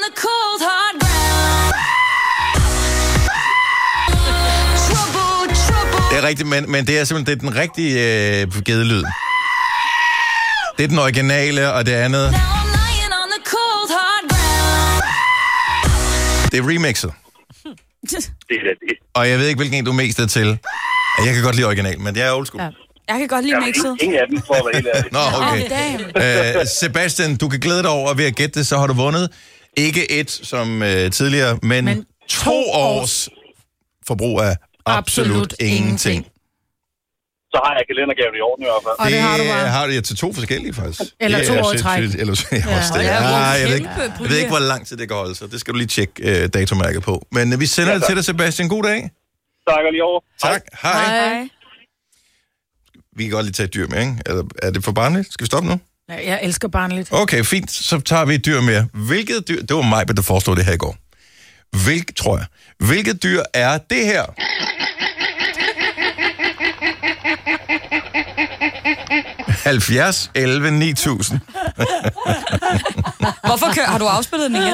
Det er rigtigt, men det er simpelthen den rigtige gedelyd. Det er den originale, og det andet... Det er remixet. Det er det. Og jeg ved ikke, hvilken en du mest er til. Jeg kan godt lide original, men det er old school. Ja. Jeg kan godt lide mixet. Ingen af dem, for at være helt ærlig. Nå, okay. Sebastian, du kan glæde dig over, ved at gætte det, så har du vundet. Ikke et som tidligere, men 2 års forbrug af absolut ingenting. Så har jeg kalendergaven i orden i hvert fald. Og det har du bare. Har du til 2 forskellige, faktisk. Eller 2 år i træk. Jeg ved ikke, hvor lang tid det kan holde, så det skal du lige tjekke datomærket på. Men vi sender det til dig, Sebastian. God dag. Tak lige over. Tak. Hej. Vi kan godt lige tage et dyr med, ikke? Eller er det for barnligt? Skal vi stoppe nu? Ja, jeg elsker barnligt. Okay, fint. Så tager vi et dyr mere. Hvilket dyr... Det var mig, der forestod det her i går. Hvilket dyr er det her? ...70, 11, 9000. Hvorfor har du afspillet den igen?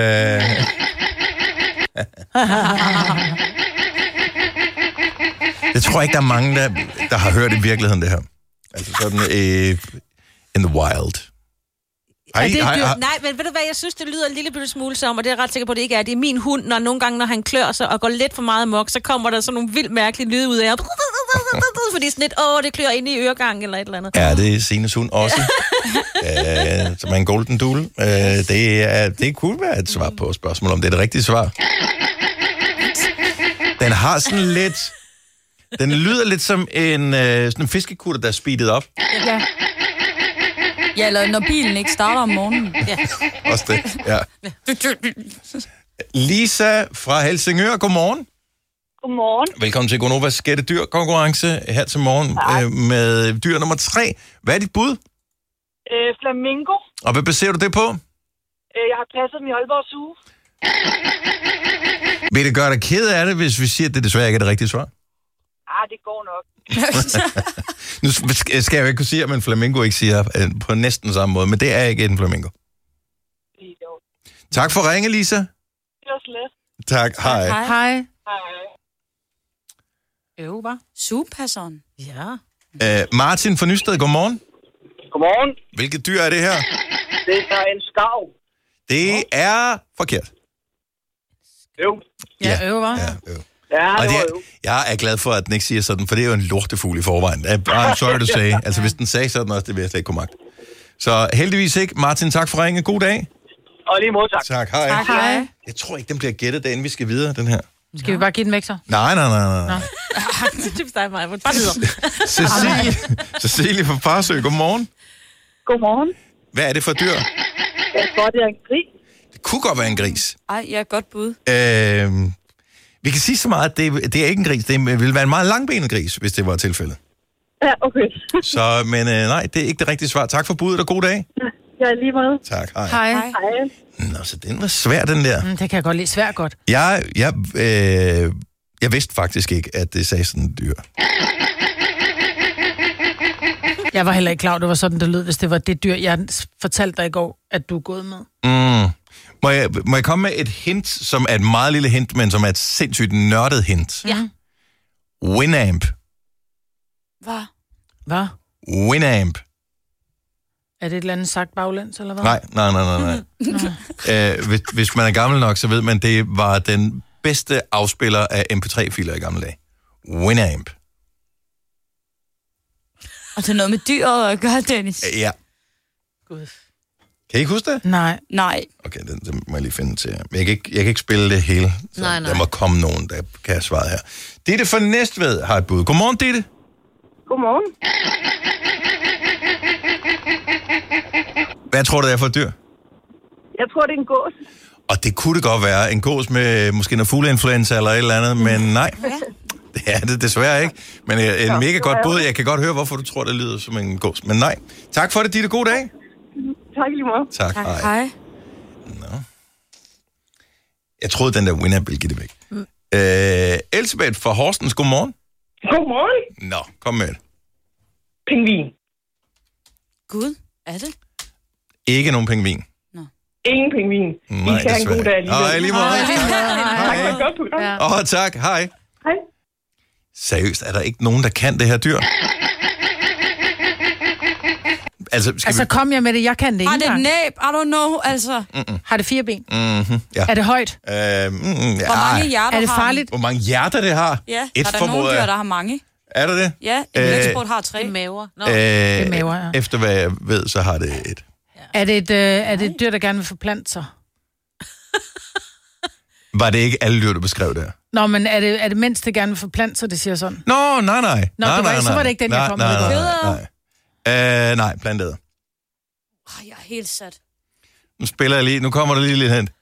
Det tror jeg ikke, der er mange, der har hørt i virkeligheden, det her. Altså sådan in the wild. Nej, men ved du hvad, jeg synes, det lyder en lille smule som, og det er jeg ret sikker på, det ikke er. Det er min hund, nogle gange, når han klør sig og går lidt for meget amok, så kommer der sådan nogle vildt mærkelige lyde ud af. Fordi sådan lidt, det klør ind i øregangen eller et eller andet. Ja, det er Sines hund også. Som er en golden doodle. Det kunne være et svar på spørgsmål, om det er det rigtige svar. Den har sådan lidt... Den lyder lidt som sådan en fiskekutter, der er speedet op. Ja, eller når bilen ikke starter om morgenen. Ja. Også det, ja. Lisa fra Helsingør, godmorgen. Godmorgen. Velkommen til Gonovas gættedyr-konkurrence her til morgen med dyr nummer 3. Hvad er dit bud? Flamingo. Og hvad baserer du det på? Jeg har passet dem i Aalborg Zoo. Vil det gøre dig ked af det, hvis vi siger, at det desværre ikke er det rigtige svar? Det går nok. Nu skal jeg jo ikke kunne sige, at en flamingo ikke siger på næsten samme måde, men det er ikke en flamingo. Tak for ringe, Lisa. Det var slet. Tak, hej. Hej. Hva? Sugepasseren. Ja. Martin fra Nysted, godmorgen. Godmorgen. Hvilket dyr er det her? Det er en skarv. Det er forkert. Ja, hva'? Og jeg er glad for, at den ikke siger sådan, for det er jo en lortefugl i forvejen. I'm sorry to say. Altså, hvis den sagde sådan også, det vil jeg slet ikke kunne magt. Så heldigvis ikke. Martin, tak for ringen. God dag. Og lige mod, tak. Tak, hej. Tak, hej. Jeg tror ikke, den bliver gættet, inden vi skal videre, den her. Skal vi bare give den væk så? Nej. Det er dig, mig. Bare videre. Cecilie fra Farsø, godmorgen. Godmorgen. Hvad er det for dyr? Jeg tror, det er en gris. Det kunne godt være en gris. Ja, godt bud. Vi kan sige så meget, at det er ikke en gris. Det ville være en meget langbenet gris, hvis det var tilfældet. Ja, okay. Så, men nej, det er ikke det rigtige svar. Tak for budet, og god dag. Ja, lige måde. Tak, hej. Hej. Nå, så den var svær, den der. Det kan jeg godt lide. Svært godt. Jeg vidste faktisk ikke, at det sagde sådan et dyr. Jeg var heller ikke klar, det var sådan, det lød, hvis det var det dyr, jeg fortalte dig i går, at du er gået med. Må jeg komme med et hint, som er et meget lille hint, men som er et sindssygt nørdet hint? Ja. Winamp. Hvad? Hvad? Winamp. Er det et eller andet sagt baglæns, eller hvad? Nej. Hvis man er gammel nok, så ved man, det var den bedste afspiller af MP3-filer i gamle dage. Winamp. Og det er noget med dyret at gøre, Dennis. Ja. Gud. Kan I ikke huske det? Nej. Okay, den må jeg lige finde til. Jeg kan ikke spille det hele. Så Nej. der må komme nogen, der kan have svaret her. Ditte fra Næstved har et bud. Godmorgen, Ditte. Godmorgen. Hvad tror du, det er for et dyr? Jeg tror, det er en gås. Og det kunne det godt være. En gås med måske noget fugleinfluenza eller et eller andet, men nej. Det er det desværre ikke. Men en mega godt bud. Jeg kan godt høre, hvorfor du tror, det lyder som en gås. Men nej. Tak for det, Ditte. God dag. Tak lige meget. Tak. Hej. Nå. Jeg troede, den der Winamp ville give det væk. Elsebeth fra Horsens, godmorgen. Godmorgen. Nå, kom med det. Pingvin. Gud, er det? Ikke nogen pingvin. Ingen pingvin. Nej, I skal have en god dag alligevel. Lige måde. Tak for et godt program. Tak. Hej. Hej. Seriøst, er der ikke nogen, der kan det her dyr? Altså, kom jeg med det. Jeg kan det ikke Har det et engang. næb? I don't know, altså. Har det 4 ben? Ja. Er det højt? Ja. Hvor mange hjerter Er det har farligt? Hvor mange hjerter det har? Ja, Et der er formoder nogle jeg. dyr, der har mange. Er der det? Ja, en blæksprutte har 3. Maver. Det er maver, ja. Efter hvad jeg ved, så har det et. Er det et dyr, der gerne vil forplante sig? Var det ikke alle dyr, du beskrev der? Nå, men er det mens det gerne vil forplante sig, det siger sådan? Nå, nej. Så var det ikke den, jeg kom med. Nej, plantet. Jeg er helt sat. Nu spiller jeg lige. Nu kommer der lige lidt hen.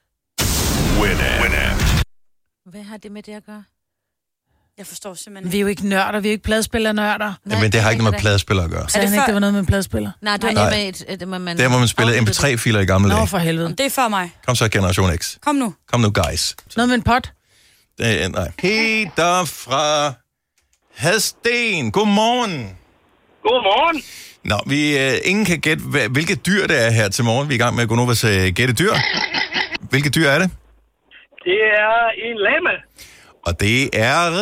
Hvad har det med det at gøre? Jeg forstår simpelthen Vi er jo ikke nørder, vi er ikke pladespillernørder. Men det har ikke noget med pladespiller at gøre. Så han ikke, det var noget med en pladespiller? Nej, det var noget med Der må man spille MP3-filer i gamle dage. Nå, for helvede. Det er før mig. Kom så, Generation X. Kom nu, guys. Noget med en pot? Nej. Peter fra Hadsten. Godmorgen. Godmorgen. Nå, ingen kan gætte, hvilket dyr det er her til morgen. Vi er i gang med at gå nu og gætte dyr. Hvilket dyr er det? Det er en lama. Og det er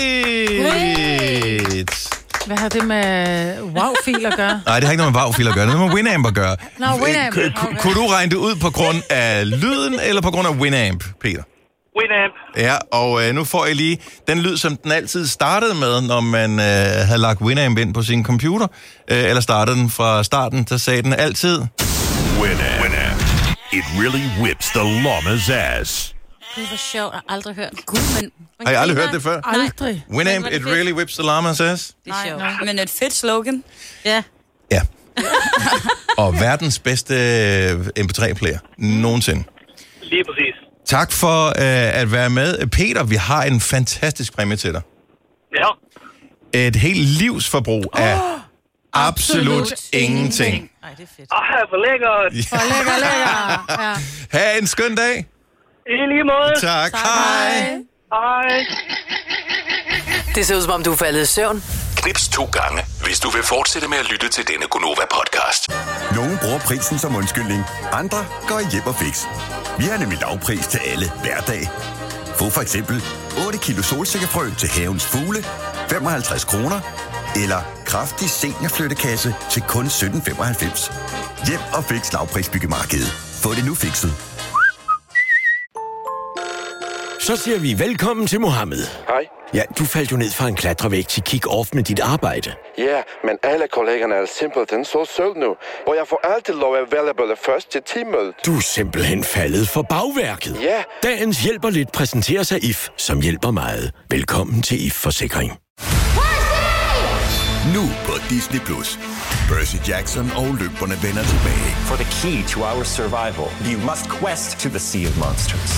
rigtigt. Hvad har det med wow-fil at gøre? Nej, det har ikke noget med wow-fil at gøre. Det har noget med Winamp at gøre. Nå, Winamp. Kunne du regne det ud på grund af lyden, eller på grund af Winamp, Peter? Winamp. Ja, og nu får jeg lige den lyd, som den altid startede med, når man havde lagt Winamp ind på sin computer. Eller startede den fra starten, der sagde den altid... Winamp. It really whips the llama's ass. Det var sjovt, jeg har aldrig hørt. Gud, men... Har jeg aldrig hørt det før? Aldrig. Winamp, it really whips the llama's ass. Det er sjovt. men et fedt slogan. Ja. Ja. Og verdens bedste MP3-player nogensinde. Lige præcis. Tak for at være med. Peter, vi har en fantastisk præmie til dig. Ja. Et helt livsforbrug af absolut ingenting. Nej, det er fedt. For lækkert. For lækker. Ja. Ha' en skøn dag. I lige måde. Tak. Hej. Hej. Det ser ud som om, du er faldet i søvn. Knips 2 gange, hvis du vil fortsætte med at lytte til denne Gonova-podcast. Nogle bruger prisen som undskyldning. Andre går hjem og fix. Vi har nemlig lavpris til alle hverdag. Få for eksempel 8 kilo solsikkefrø til havens fugle, 55 kroner. Eller kraftig seniorflyttekasse til kun 17,95. Hjem og fix lavprisbyggemarkedet. Få det nu fikset. Så siger vi velkommen til Mohammed. Hej. Ja, du faldt jo ned fra en klatrevæg til kick-off med dit arbejde. Ja, men alle kollegerne er simpelthen så søde nu, og jeg får altid lov available først til teammødet. Du er simpelthen faldet for bagværket. Ja. Dagens hjælper lidt præsenteres af IF, som hjælper meget. Velkommen til IF Forsikring. Nu på Disney+. Percy Jackson og løberne vender tilbage. For the key to our survival, you must quest to the Sea of Monsters.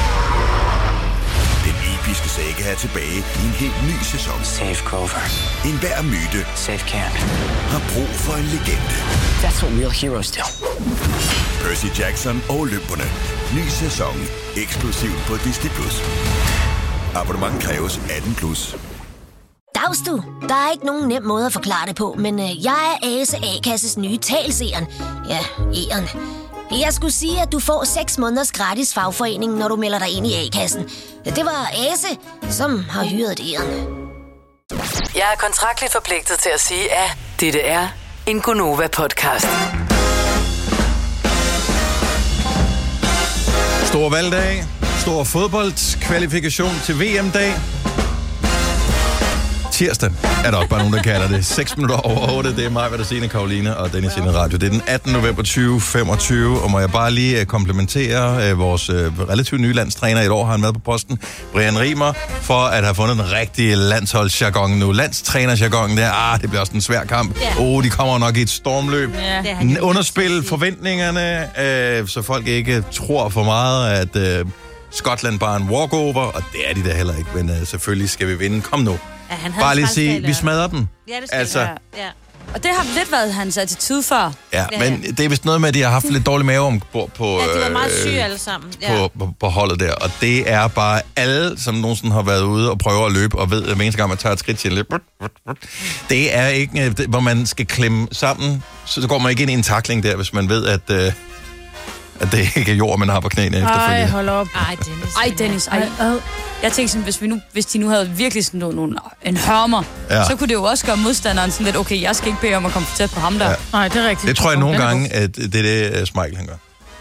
Den episke saga er tilbage i en helt ny sæson. Save Grover. En hver myte Save Camp. har brug for en legende. That's what real heroes do. Percy Jackson og løberne. Ny sæson. Eksklusivt på Disney+. Abonnement kræves 18+. Dags du. Der er ikke nogen nem måde at forklare det på, men jeg er Ase A-kasses nye talseren. Ja, E'eren. Jeg skulle sige, at du får 6 måneders gratis fagforening, når du melder dig ind i A-kassen. Det var Ase, som har hyret E'eren. Jeg er kontraktligt forpligtet til at sige, at Dette er en Gonova-podcast. Stor valgdag, stor fodboldskvalifikation til VM-dag. Tirsdag er der også bare nogen, der kalder det. 6 minutter over 8, det er mig, Signe, Karoline og Dennis i radio. Det er den 18. november 2025, og må jeg bare lige komplimentere vores relativt nye landstræner. Et år har han været på posten, Brian Rimer, for at have fundet den rigtige landsholdsjargon nu. Landstrænerjargon, det bliver også en svær kamp. De kommer nok i et stormløb. Underspil forventningerne, så folk ikke tror for meget, at Skotland bare er en walkover, og det er de da heller ikke, men selvfølgelig skal vi vinde. Kom nu. Ja, bare lige sige, vi smadrer dem. Ja, det skal altså, ja. Og det har lidt været hans attitude før. Ja, men det er vist noget med, at de har haft lidt dårlig mave ombord på... Ja, de var meget syge alle sammen. Ja. På holdet der. Og det er bare alle, som nogensinde har været ude og prøver at løbe, og ved, at hver eneste gang man tager et skridt til lidt... Det er ikke, hvor man skal klemme sammen. Så går man ikke ind i en tackling der, hvis man ved, at det ikke er jord, man har på knæene efterfølgende. Ej, hold op. Ej, Dennis. Jeg tænkte sådan, hvis de nu havde virkelig sådan en hørmer, så kunne det jo også gøre modstanderen sådan lidt, okay, jeg skal ikke bede om at komme for tæt på ham der. Nej, det er rigtigt. Det tror jeg nogle gange, at det er det, Smeichel han gør.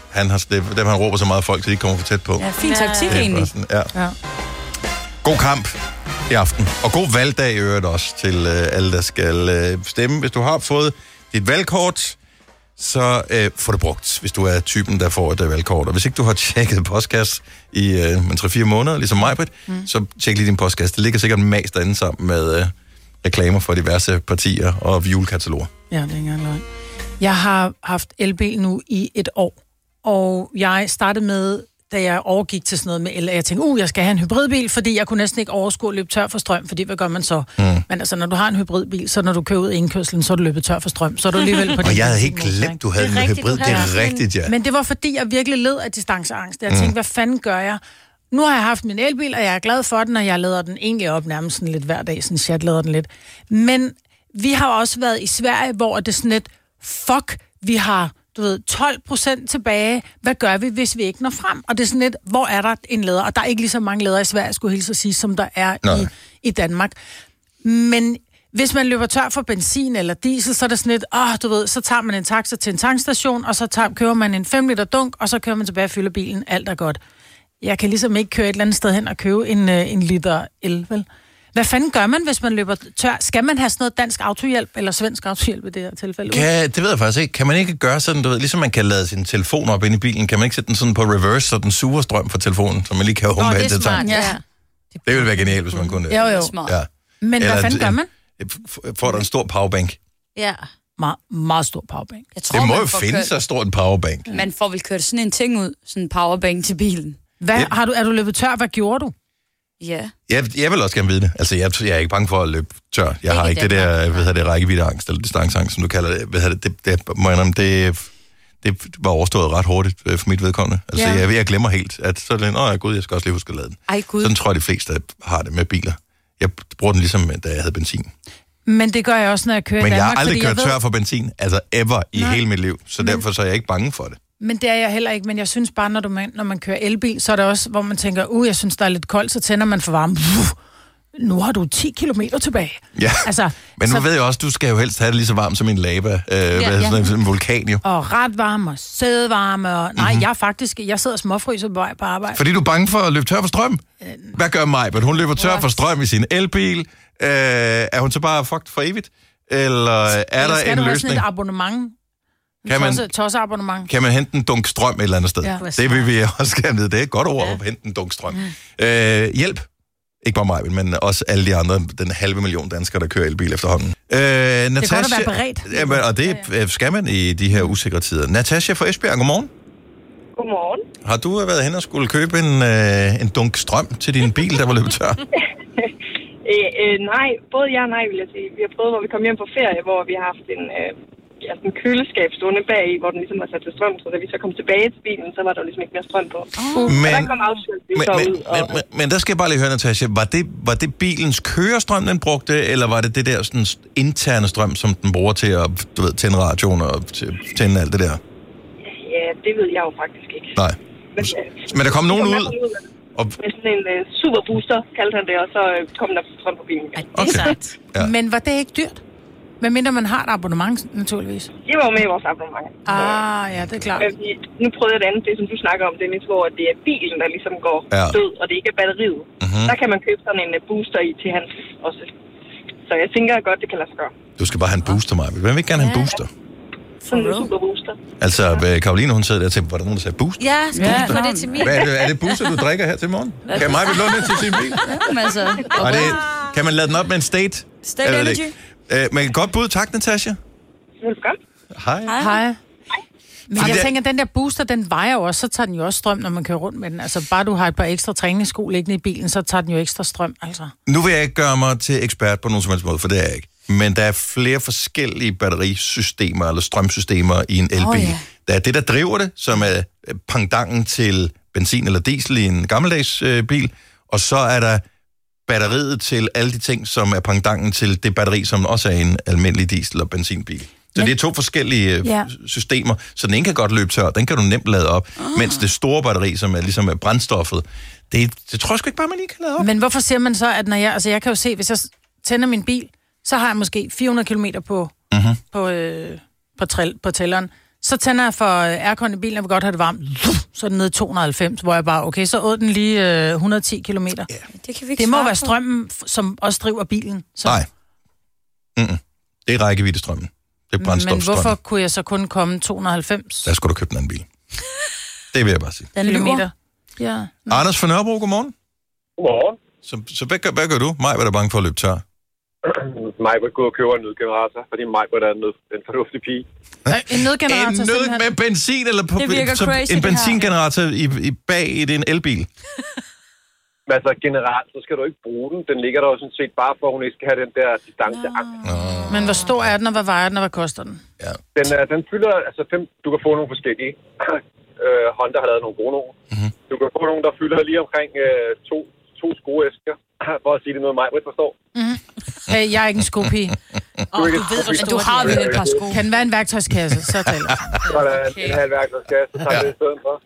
Han råber så meget folk, så de ikke kommer for tæt på. Ja, fin taktik egentlig. Ja. God kamp i aften. Og god valgdag i øvrigt også til alle, der skal stemme. Hvis du har fået dit valgkort, så få det brugt, hvis du er typen, der får et valgkort. Og hvis ikke du har tjekket postkasse i 3-4 måneder, ligesom mig, så tjek lige din postkasse. Det ligger sikkert mas derinde sammen med reklamer for diverse partier og julekataloger. Ja, det er ikke engang løgn. Jeg har haft elbil nu i 1 år, og jeg startede med, da jeg overgik til sådan noget med el, jeg tænkte, jeg skal have en hybridbil, fordi jeg kunne næsten ikke overskue at løbe tør for strøm, fordi hvad gør man så? Men altså, når du har en hybridbil, så når du kører ud i indkørslen, så er du løbet tør for strøm, så er du alligevel på det. Og jeg havde helt glemt, du havde en hybrid. Det er rigtigt, ja. Men det var fordi, jeg virkelig led af distanceangst. Jeg tænkte, hvad fanden gør jeg? Nu har jeg haft min elbil, og jeg er glad for den, og jeg lader den egentlig op nærmest sådan lidt hver dag, sådan chat lader den lidt. Men vi har også været i Sverige, hvor det er sådan et, vi har 12% tilbage. Hvad gør vi, hvis vi ikke når frem? Og det er sådan lidt, hvor er der en leder? Og der er ikke lige så mange ledere i Sverige, skulle hilse at sige, som der er i Danmark. Men hvis man løber tør for benzin eller diesel, så er det sådan lidt, så tager man en taxa til en tankstation, og så køber man en 5 liter dunk, og så kører man tilbage og fylder bilen. Alt er godt. Jeg kan ligesom ikke køre et eller andet sted hen og købe en liter el, vel? Hvad fanden gør man, hvis man løber tør? Skal man have sådan noget dansk autohjælp, eller svensk autohjælp i det her tilfælde? Det ved jeg faktisk ikke. Kan man ikke gøre sådan, ligesom man kan lade sin telefon op inde i bilen, kan man ikke sætte den sådan på reverse, så den suger strøm fra telefonen, så man lige kan humpe alt det tank? Ja. Det ville være genialt, hvis man kunne det. Jo. Ja. Men hvad fanden gør man? Får der en stor powerbank? Ja. Meget stor powerbank. Det må jo finde så stor en powerbank. Man får vel kørt sådan en ting ud, sådan en powerbank til bilen. Er du løbet tør? Hvad gjorde du? Ja. Jeg vil også gerne vide det. Altså, jeg er ikke bange for at løbe tør. Jeg har ikke det der, rækkeviddeangst, eller distanceangst, som du kalder det. Det var overstået ret hurtigt for mit vedkommende. Altså, jeg glemmer helt, at så er det, gud, jeg skal også lige huske at lade den. Sådan tror jeg, de fleste har det med biler. Jeg bruger den ligesom, da jeg havde benzin. Men det gør jeg også, når jeg kører i Danmark. Men jeg har aldrig kørt tør for benzin, altså ever i hele mit liv. Så derfor så er jeg ikke bange for det. Men det er jeg heller ikke, men jeg synes bare, når man kører elbil, så er det også, hvor man tænker, jeg synes, der er lidt koldt, så tænder man for varme. Nu har du 10 kilometer tilbage. Ja, altså, men nu ved jeg også, du skal jo helst have det lige så varmt som en lava, en vulkan jo. Og ret varme, og sædevarme, og jeg sidder småfryser på vej på arbejde. Fordi du er bange for at løbe tør for strøm? Hvad gør Maj? Hun løber tør for strøm i sin elbil. Er hun så bare fucked for evigt? Eller er der en løsning? Skal du have sådan et abonnement? Kan man hente en dunk strøm et eller andet sted? Ja. Det vil vi også gerne vide. Det er et godt ord at hente en dunk strøm. Hjælp. Ikke bare mig, men også alle de andre, den 500.000 danskere, der kører elbil efterhånden. Natasha, det er godt at være beredt. Og det skal man i de her usikre tider. Natasha fra Esbjerg, godmorgen. Godmorgen. Har du været hen og skulle købe en dunk strøm til din bil, der var løbet tør? Nej, både ja og nej, vil jeg sige. Vi har prøvet, hvor vi kom hjem på ferie, hvor vi har haft en køleskab stående bag i, hvor den ligesom var sat til strøm, så da vi så kom tilbage til bilen, så var der ligesom ikke mere strøm på. Men der skal jeg bare lige høre, Natasha, var det bilens kørestrøm, den brugte, eller var det der sådan interne strøm, som den bruger til at tænde radioen og tænde alt det der? Ja, det ved jeg jo faktisk ikke. Nej. Men der kom nogen ud? Med sådan en superbooster, kaldte han det, og så kom der strøm på bilen. Okay. Ja. Men var det ikke dyrt? Hvad mindre man har et abonnement, naturligvis. De var jo med i vores abonnement. Ja, det er klart. Nu prøvede jeg det andet, det som du snakker om, Dennis, hvor det er bilen, der ligesom går død, og det ikke er batteriet. Mm-hmm. Der kan man købe sådan en booster i til hans også. Så jeg tænker godt, det kan lade sig gøre. Du skal bare have en booster, Maja. Hvem vil gerne have en booster? Sådan en super booster. Altså, Karoline, hun sidder der til, var der nogen, der sagde booster? Ja, skal du få det til min? Er det booster, du drikker her til morgen? Kan Maja låne det til sin bil? Jamen altså. Og kan man lade den op med en State? State Energy. Men godt bud. Tak, Natasha. Velkommen. Hej. Men jeg tænker, den der booster, den vejer jo også, så tager den jo også strøm, når man kører rundt med den. Altså, bare du har et par ekstra træningssko liggende i bilen, så tager den jo ekstra strøm, altså. Nu vil jeg ikke gøre mig til ekspert på nogen som helst måde, for det er jeg ikke. Men der er flere forskellige batterisystemer eller strømsystemer i en elbil. Der er det, der driver det, som er pendanten til benzin eller diesel i en gammeldags bil. Og så er der batteriet til alle de ting, som er pendanten til det batteri, som også er en almindelig diesel- og benzinbil. Så det er to forskellige systemer, så den ene kan godt løbe tør, den kan du nemt lade op, mens det store batteri, som er ligesom brændstoffet, det tror jeg sgu ikke bare, man lige kan lade op. Men hvorfor siger man så, at når jeg kan jo se, hvis jeg tænder min bil, så har jeg måske 400 km på tælleren. Så tænder jeg for aircon i bilen, jeg vil godt have det varmt. Så er den nede 290, hvor jeg bare, okay, så åd den lige 110 km. Yeah. Det må være strømmen, som også driver bilen. Så. Nej. Det er rækkeviddestrømmen. Det er brændstofstrømmen. Men hvorfor kunne jeg så kun komme 290? Der skulle du købe en anden bil. Det vil jeg bare sige. Den kilometer. Ja. Anders fra Nørrebro, godmorgen. Godmorgen. Så hvad gør du? Mig var der bange for at løbe tør. Mig vil gå og købe en nødgenerator, fordi mig var der en fornuftig pige. En nødgenerator? En nød med benzin, eller en benzingenerator i bag i din elbil? Men altså generelt, så skal du ikke bruge den. Den ligger der jo sådan set bare for, at hun ikke skal have den der distanceangst. Men hvor stor er den, og hvad vejer den, og hvad koster den? Ja. Den fylder, altså du kan få nogle forskellige. Honda har lavet nogle gode nogle. Mm-hmm. Du kan få nogle, der fylder lige omkring to skoæsker, for at sige det noget, mig forstår. Mm-hmm. Jeg er ikke en skopige. Du ved, du har vel et par sko. Kan den være en værktøjskasse? Så taler jeg. En halv værktøjskasse, så tager det i stedet for.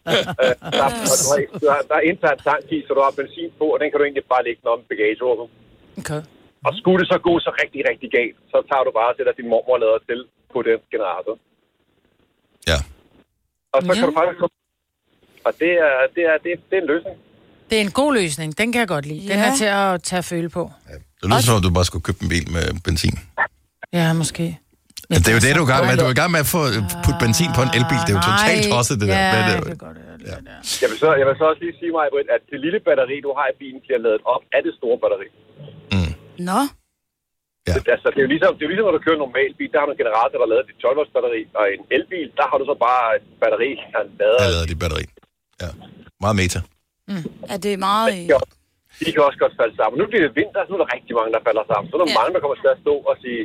Der er internt tank i, så du har benzin på, og den kan du egentlig bare lægge den om i bagagerummet. Okay. Og skulle det så gå så rigtig, rigtig galt, så tager du bare og sætter din mormorlader til på den generator. Ja. Og så kan du faktisk... Og det er en løsning. Det er en god løsning. Den kan jeg godt lide. Den er til at tage føle på. Ja. Det lyder som, at du bare skulle købe en bil med benzin. Ja, måske. Ja, det er jo det, du er i gang med. Du er i gang med at få putte benzin på en elbil. Det er jo totalt tosset, det der. Ja, det er godt. Ja. Jeg vil så også lige sige mig, at det lille batteri, du har i bilen, bliver ladet op af det store batteri. Nå. Ja. Det er jo ligesom, når du kører en normal bil, der har du en generator, der lavet dit 12-volts batteri, og en elbil, der har du så bare et batteri, der lader dit batteri. Ja. Meget meta. Er det meget... De kan også godt falde sammen. Nu bliver det vinter, så nu er der rigtig mange, der falder sammen. Så er der mange, der kommer til at stå og sige...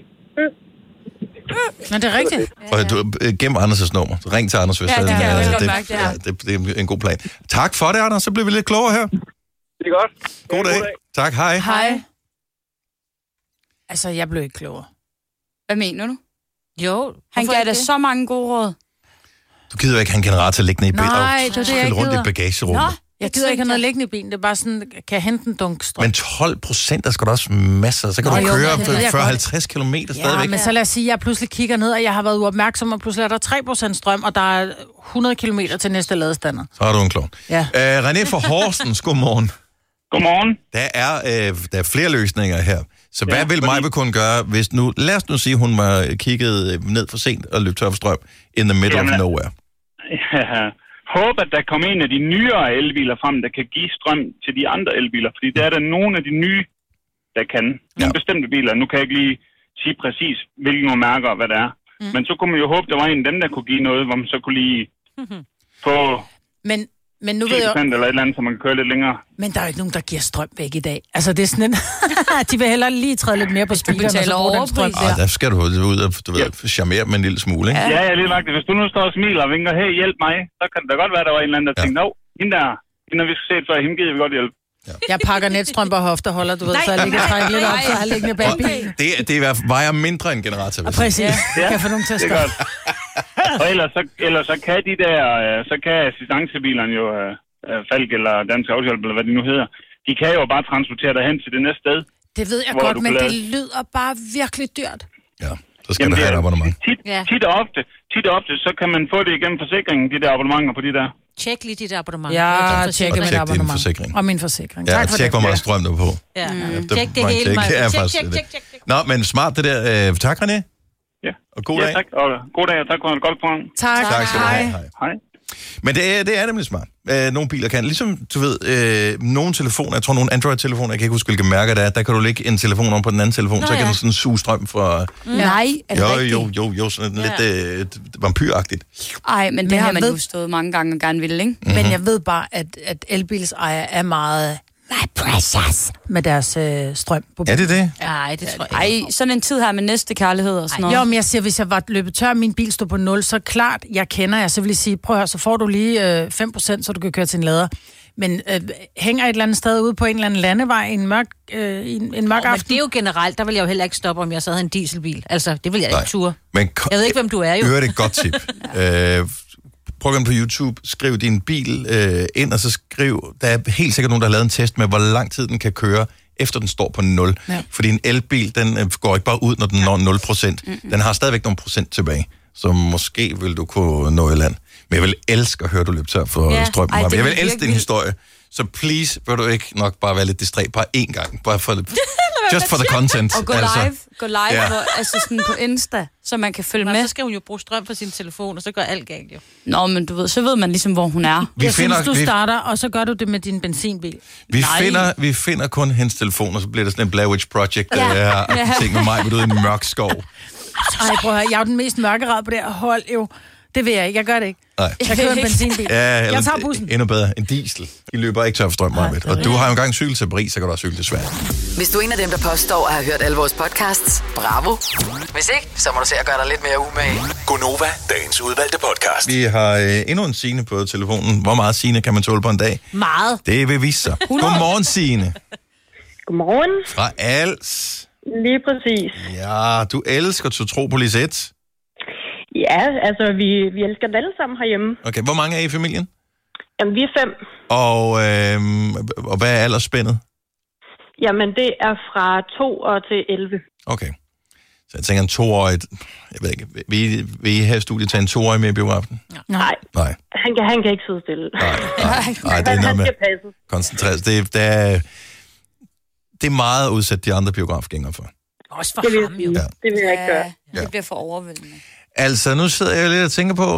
Men det er rigtigt. Og du gem Anders' nummer. Ring til Anders, hvis det kan jeg godt mærke, det er en god plan. Tak for det, Anders. Så bliver vi lidt klogere her. Det er godt. God dag. Tak, hej. Hej. Altså, jeg blev ikke klogere. Hvad mener du? Jo. Han gav da så mange gode råd. Du gider ikke have en generator liggende i bilen. Nej, det er det, jeg ikke rundt i bagagerummet. Jeg gider ikke have noget liggende i bilen. Det er bare sådan, kan jeg hente en dunk strøm. Men 12%, der skal der også masser. Så kan du køre 40-50 kilometer stadigvæk. Ja, men så lad os sige, at jeg pludselig kigger ned, og jeg har været uopmærksom, og pludselig er der 3% strøm, og der er 100 kilometer til næste ladestander. Så er du en klovn. Ja. René fra Horsens, godmorgen. Godmorgen. Der er flere løsninger her. Så hvad vil Majbe kunne gøre, hvis nu... Lad os nu sige, hun var kigget ned for sent og løb tør for strøm in the middle of nowhere. Ja. Håb, at der kommer en af de nyere elbiler frem, der kan give strøm til de andre elbiler. Fordi der er der nogle af de nye, der kan. Nogle bestemte biler. Nu kan jeg ikke lige sige præcis, hvilke nogle mærker og hvad det er. Men så kunne man jo håbe, der var en af dem, der kunne give noget, hvor man så kunne lige få... Men nu ved jeg... eller et eller andet, så man kan køre lidt længere. Men der er jo ikke nogen, der giver strøm væk i dag. Altså, det er sådan en... De vil hellere lige træde lidt mere på speakeren, og så bruge den strøm der. Der skal du ud og charmere med en lille smule, ikke? Ja, lige nok. Hvis du nu står og smiler og vinker, hey, hjælp mig, så kan det da godt være, der var en eller anden, der tænkte, hende vi skal se det før, hende gider vi godt hjælpe. Ja. Jeg pakker netstrømper og hofteholder, du ved, så jeg ligger trække lidt op, så jeg liggende bag bilen. Det vejer mindre end generator. Præcis. Jeg kan få nogen til at stoppe. Og ellers så kan de der, så kan assistancebilerne jo... Falk eller Dansk Autohjælp, eller hvad det nu hedder, de kan jo bare transportere dig hen til det næste sted. Det ved jeg godt, men det lyder bare virkelig dyrt. Ja. så skal du have et abonnement. Tit og ofte, så kan man få det igennem forsikringen, de der abonnementer på de der. Tjek lige dit abonnement. Ja, tjek mit abonnement. Forsikring. Og min forsikring. Ja, Tak for tjek, det. hvor meget strøm du er på. Ja. Tjek det hele, Maja. Tjek. Nå, men smart det der. Tak, René. Ja. Og god dag. Tak. Og god dag, og tak for et godt program. Tak skal du have. Hej. Men det er nemlig smart. Nogle biler kan. Ligesom, du ved, nogle telefoner, jeg tror nogle Android-telefoner, jeg kan ikke huske, hvilke mærker det er, der kan du lægge en telefon om på den anden telefon, så kan den sådan suge strøm fra... Nej, er det rigtigt? Jo, sådan lidt vampyragtigt. Ej, men det har man jo stået mange gange og gerne ville, ikke? Mm-hmm. Men jeg ved bare, at elbilsejere er meget... My precious. Med deres strøm på bilen. Er det det? Nej, det tror jeg ikke. Ej, sådan en tid her med næste kærlighed og sådan noget. Jo, men jeg siger, hvis jeg var løbet tør, min bil stod på 0, så klart, jeg kender jer, så vil jeg sige, prøv at høre, så får du lige 5%, så du kan køre til en lader. Men hænger et eller andet sted ude på en eller anden landevej en mørk aften? Men det er jo generelt, der vil jeg jo heller ikke stoppe, om jeg så havde en dieselbil. Altså, det vil jeg ikke ture. Men jeg ved ikke, hvem du er jo. Hør det et godt tip. Prøv at gå på YouTube, skriv din bil ind, og så skriv, der er helt sikkert nogen, der har lavet en test med, hvor lang tid den kan køre, efter den står på 0. Ja. Fordi en elbil, den går ikke bare ud, når den når 0%. Den har stadigvæk nogle procent tilbage, så måske vil du kunne nå et land. Men jeg vil elske at høre, du løber tør for strøm. Jeg vil elske din historie. Så please, bør du ikke nok bare være lidt distræt bare én gang. Bare for just for the content. Og gå live, altså sådan på Insta, så man kan følge med. Så skal hun jo bruge strøm på sin telefon, og så går alt galt jo. Nå, men du ved, så ved man ligesom, hvor hun er. Jeg synes, du starter, og så gør du det med din benzinbil. Vi finder kun hendes telefon, og så bliver det sådan en Blair Witch Project, ting med mig, ude i en mørk skov. Ej, prøv at høre, jeg er jo den mest mørkerede på det her hold, jo. Det vil jeg ikke, jeg gør det ikke. Nej. Jeg kører en benzinbil. Jeg tager bussen. Endnu bedre, en diesel. De løber ikke tør for strøm, Maja. Og du har jo engang cyklet til Paris, så kan du også cykle til Sverige. Hvis du er en af dem, der påstår at have hørt alle vores podcasts, bravo. Hvis ikke, så må du se at gøre dig lidt mere umage. Gonova, dagens udvalgte podcast. Vi har endnu en Signe på telefonen. Hvor meget Signe kan man tåle på en dag? Meget. Det vil vise sig. Godmorgen, Signe. Godmorgen. Fra Als. Lige præcis. Ja, du elsker Totropolis 1. Ja, altså vi elsker den alle sammen herhjemme. Okay, hvor mange er I i familien? Jamen, vi er 5. Og hvad er aldersspændet? Jamen, det er fra 2 år til 11. Okay. Så jeg tænker en 2-årig... Jeg ved ikke, vil I have studiet til en 2-årig med i biografen? Nej. Han kan ikke sidde stille. Nej, det er noget med koncentreret. Det er meget udsat de andre biografgængere for. Også for ham, jo. Ja. Det vil jeg ikke gøre. Det bliver for overvældende. Altså, nu sidder jeg lidt og tænker på,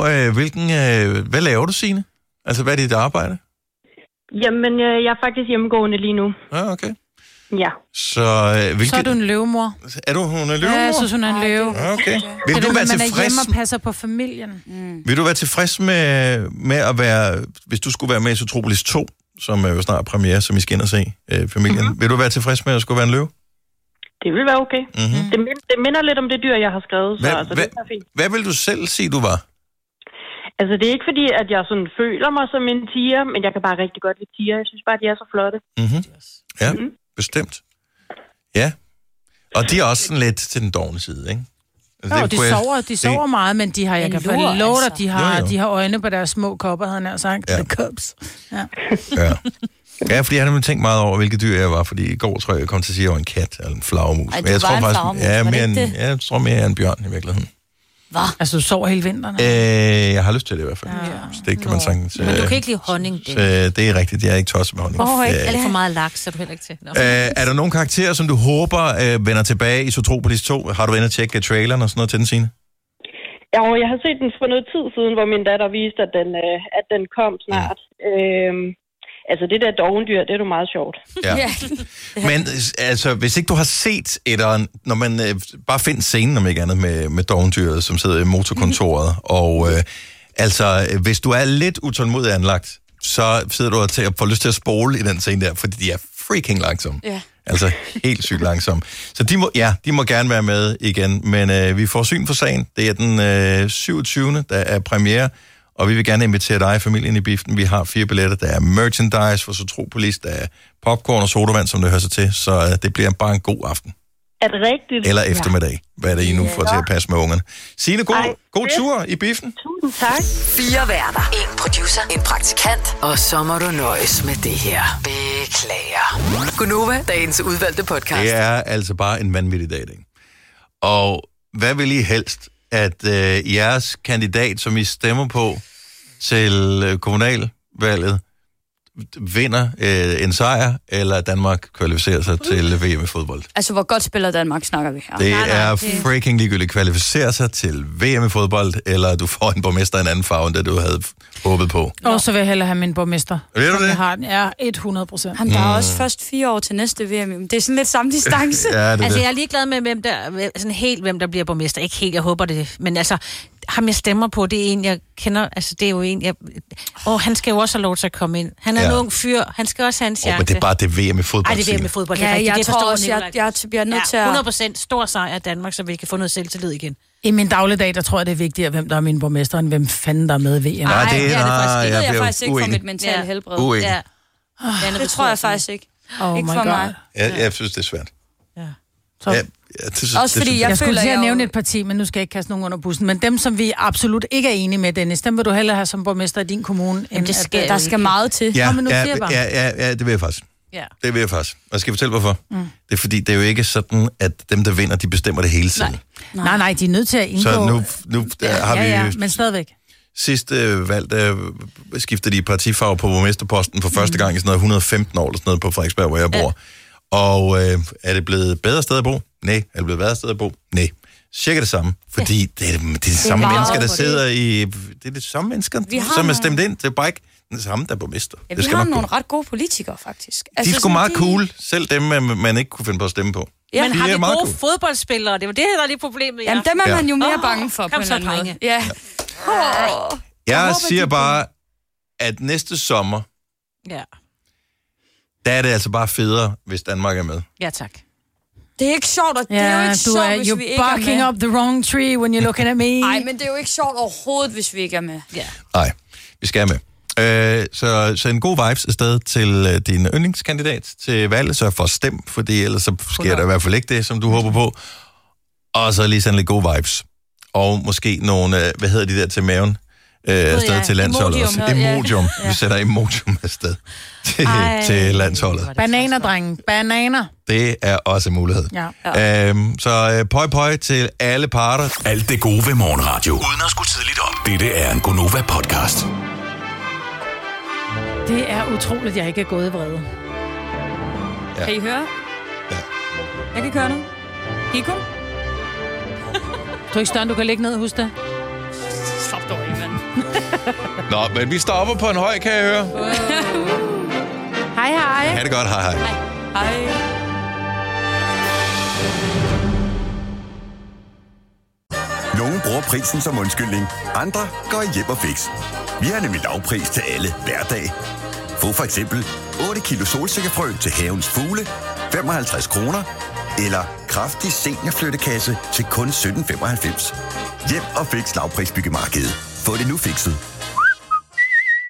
hvad laver du, Signe? Altså, hvad er dit arbejde? Jamen, jeg er faktisk hjemmegående lige nu. Ja, okay. Ja. Så er du en løvemor. Er du hun er løvemor? Ja, jeg synes, hun er en løve. Okay. Vil du være tilfreds? Man er hjemme og passer på familien. Vil du være tilfreds med at være, hvis du skulle være med i Zootropolis 2, som er jo snart premiere, som I skal ind og se, familien. Vil du være tilfreds med at skulle være en løve? Det vil være okay. Mm-hmm. Det minder lidt om det dyr, jeg har skrevet, så altså, det er fint. Hvad vil du selv sige, du var? Altså, det er ikke fordi, at jeg sådan føler mig som en tiger, men jeg kan bare rigtig godt lide tiger. Jeg synes bare, at de er så flotte. Mm-hmm. Ja, bestemt. Ja. Og de er også sådan lidt til den dovne side, ikke? Altså, de sover meget, men de har, jeg kan love dig, de har øjne på deres små kopper, havde han sagt. The cubs. Ja. Ja, fordi jeg har nemlig tænkt meget over, hvilke dyr jeg var, fordi i går tror jeg kom til at sige, at jeg var en kat eller en flagermus. Ej, men jeg tror en faktisk, flagermus, jeg tror mere en bjørn i virkeligheden. Hvad? Altså, du sover hele vinteren? Jeg har lyst til det i hvert fald. Ja. Så det kan man sagtens. Men du kan ikke lide honning. Det er rigtigt, jeg er ikke tosset med honning. Alt for meget laks, er du heller ikke til. Er der nogle karakterer, som du håber vender tilbage i Zootropolis 2? Har du været inde og tjekke traileren og sådan noget til den, Signe? Ja, jeg har set den for noget tid siden, hvor min datter viste, at den kom snart. Altså, det der dovendyr, det er jo meget sjovt. Ja. Men altså, hvis ikke du har set etteren, når man bare finder scenen, om ikke andet, med dovendyret, som sidder i motorkontoret, og altså, hvis du er lidt utålmodig anlagt, så sidder du og får lyst til at spole i den scene der, fordi de er freaking langsomme. Ja. Altså, helt sygt langsomme. Så de må gerne være med igen, men vi får syn for sagen. Det er den 27. der er premiere, og vi vil gerne invitere dig og familien i biffen. Vi har 4 billetter. Der er merchandise for Zootropolis, der er popcorn og sodavand, som det hører sig til. Så det bliver bare en god aften. Er det rigtigt? Eller eftermiddag. Hvad er det, I nu får til at passe med ungerne? Signe, god tur i biffen. Tusind tak. 4 værter. 1 producer. 1 praktikant. Og så må du nøjes med det her. Beklager. Gonova, dagens udvalgte podcast. Det er altså bare en vanvittig dag, ikke? Og hvad vil I helst? At jeres kandidat, som I stemmer på til kommunalvalget, vinder en sejr, eller Danmark kvalificerer sig til VM i fodbold? Altså, hvor godt spiller Danmark, snakker vi her. Det er freaking ligegyldigt. Kvalificerer sig til VM i fodbold, eller du får en borgmester en anden farve, end det du havde håbet på. Og så vil jeg hellere have min borgmester. Ved du det? Har den. Ja, 100%. Jamen, der er også først 4 år til næste VM. Det er sådan lidt samme distance. Ja, det altså, jeg er ligeglad med, hvem der bliver borgmester. Ikke helt, jeg håber det. Men altså, ham jeg stemmer på, det er en, jeg kender. Altså, det er jo en, han skal jo også have lov til at komme ind. Han er en ung fyr. Han skal også have en chance. Men det er bare det VM i fodbold. Ej, det er VM i fodbold. Ja, jeg tror også, jeg bliver nødt til at... 100% stor sejr af Danmark, så vi kan få noget selvtillid igen. I min dagligdag, der tror jeg, det er vigtigere, hvem der er min borgmester, end hvem fanden der er med i VM. Nej, det ved jeg faktisk ikke for mit mentale helbred. Ja. Det tror jeg faktisk ikke. Ikke for mig. Jeg synes, det er svært. Ja. Også fordi jeg skulle til at nævne et parti, men nu skal jeg ikke kaste nogen under bussen. Men dem, som vi absolut ikke er enige med, Dennis, dem vil du hellere have som borgmester i din kommune. Der skal meget til. Ja, det vil jeg faktisk. Ja. Det vil jeg faktisk. Og jeg skal fortælle, hvorfor. Det er fordi, det er jo ikke sådan, at dem, der vinder, de bestemmer det hele selv. Nej, de er nødt til at indgå. Så nu har vi... men stadigvæk. Sidste valg, der skiftede de partifarve på borgmesterposten for første gang i sådan noget 115 år, eller sådan noget på Frederiksberg, hvor jeg bor. Og er det blevet bedre sted at bo? Nej. Er det blevet værre sted at bo? Nej. Cirka det samme. Fordi det er de samme mennesker, der sidder i... Det er de samme mennesker, som er stemt ind. Det er bare ikke den samme, der er borgmester. Ja, vi har nogle ret gode politikere, faktisk. Altså, de er sgu meget cool. Selv dem, man ikke kunne finde på at stemme på. Ja, men har vi gode fodboldspillere? Det var det, der er lige problemet. Jamen, dem er man jo mere bange for på en anden måde. Ja. Jeg siger bare, at næste sommer, der er det altså bare federe, hvis Danmark er med. Ja, tak. Det er ikke sjovt, og det er jo ikke sjovt, hvis vi ikke er med. You're barking up the wrong tree when you're looking at me. Nej, men det er jo ikke sjovt overhovedet, hvis vi ikke er med. Ja. Nej, vi skal med. Så en god vibes afsted til din yndlingskandidat til valget, så for stem, fordi ellers så sker der i hvert fald ikke det, som du håber på. Og så lige sådan lidt gode vibes. Og måske nogle, hvad hedder de der til maven? Afsted til landsholdet også. Emojium. Vi sætter emojium afsted til landsholdet. Bananer, drenge. Bananer. Det er også en mulighed. Ja. Så pøj til alle parter. Alt det gode ved morgenradio. Uden at skulle tidligt op. Dette er en Gonova-podcast. Det er utroligt, jeg ikke er gået i vrede. Ja. Kan I høre? Ja. Jeg kan køre nu. Kan I kun? Du er ikke større, du kan ligge ned, husk det. Stop dog, mand. Nå, men vi stopper på en høj, kan jeg høre. Hej. Ha' det godt, hej. Hej. Nogle bruger prisen som undskyldning, andre går i hjem og fix. Vi har nemlig lavpris til alle hverdag. Få for eksempel 8 kilo solsikkefrø til havens fugle, 55 kroner, eller kraftig seniorflyttekasse til kun 17,95. Hjem og fix lavprisbyggemarkedet. Få det nu fikset.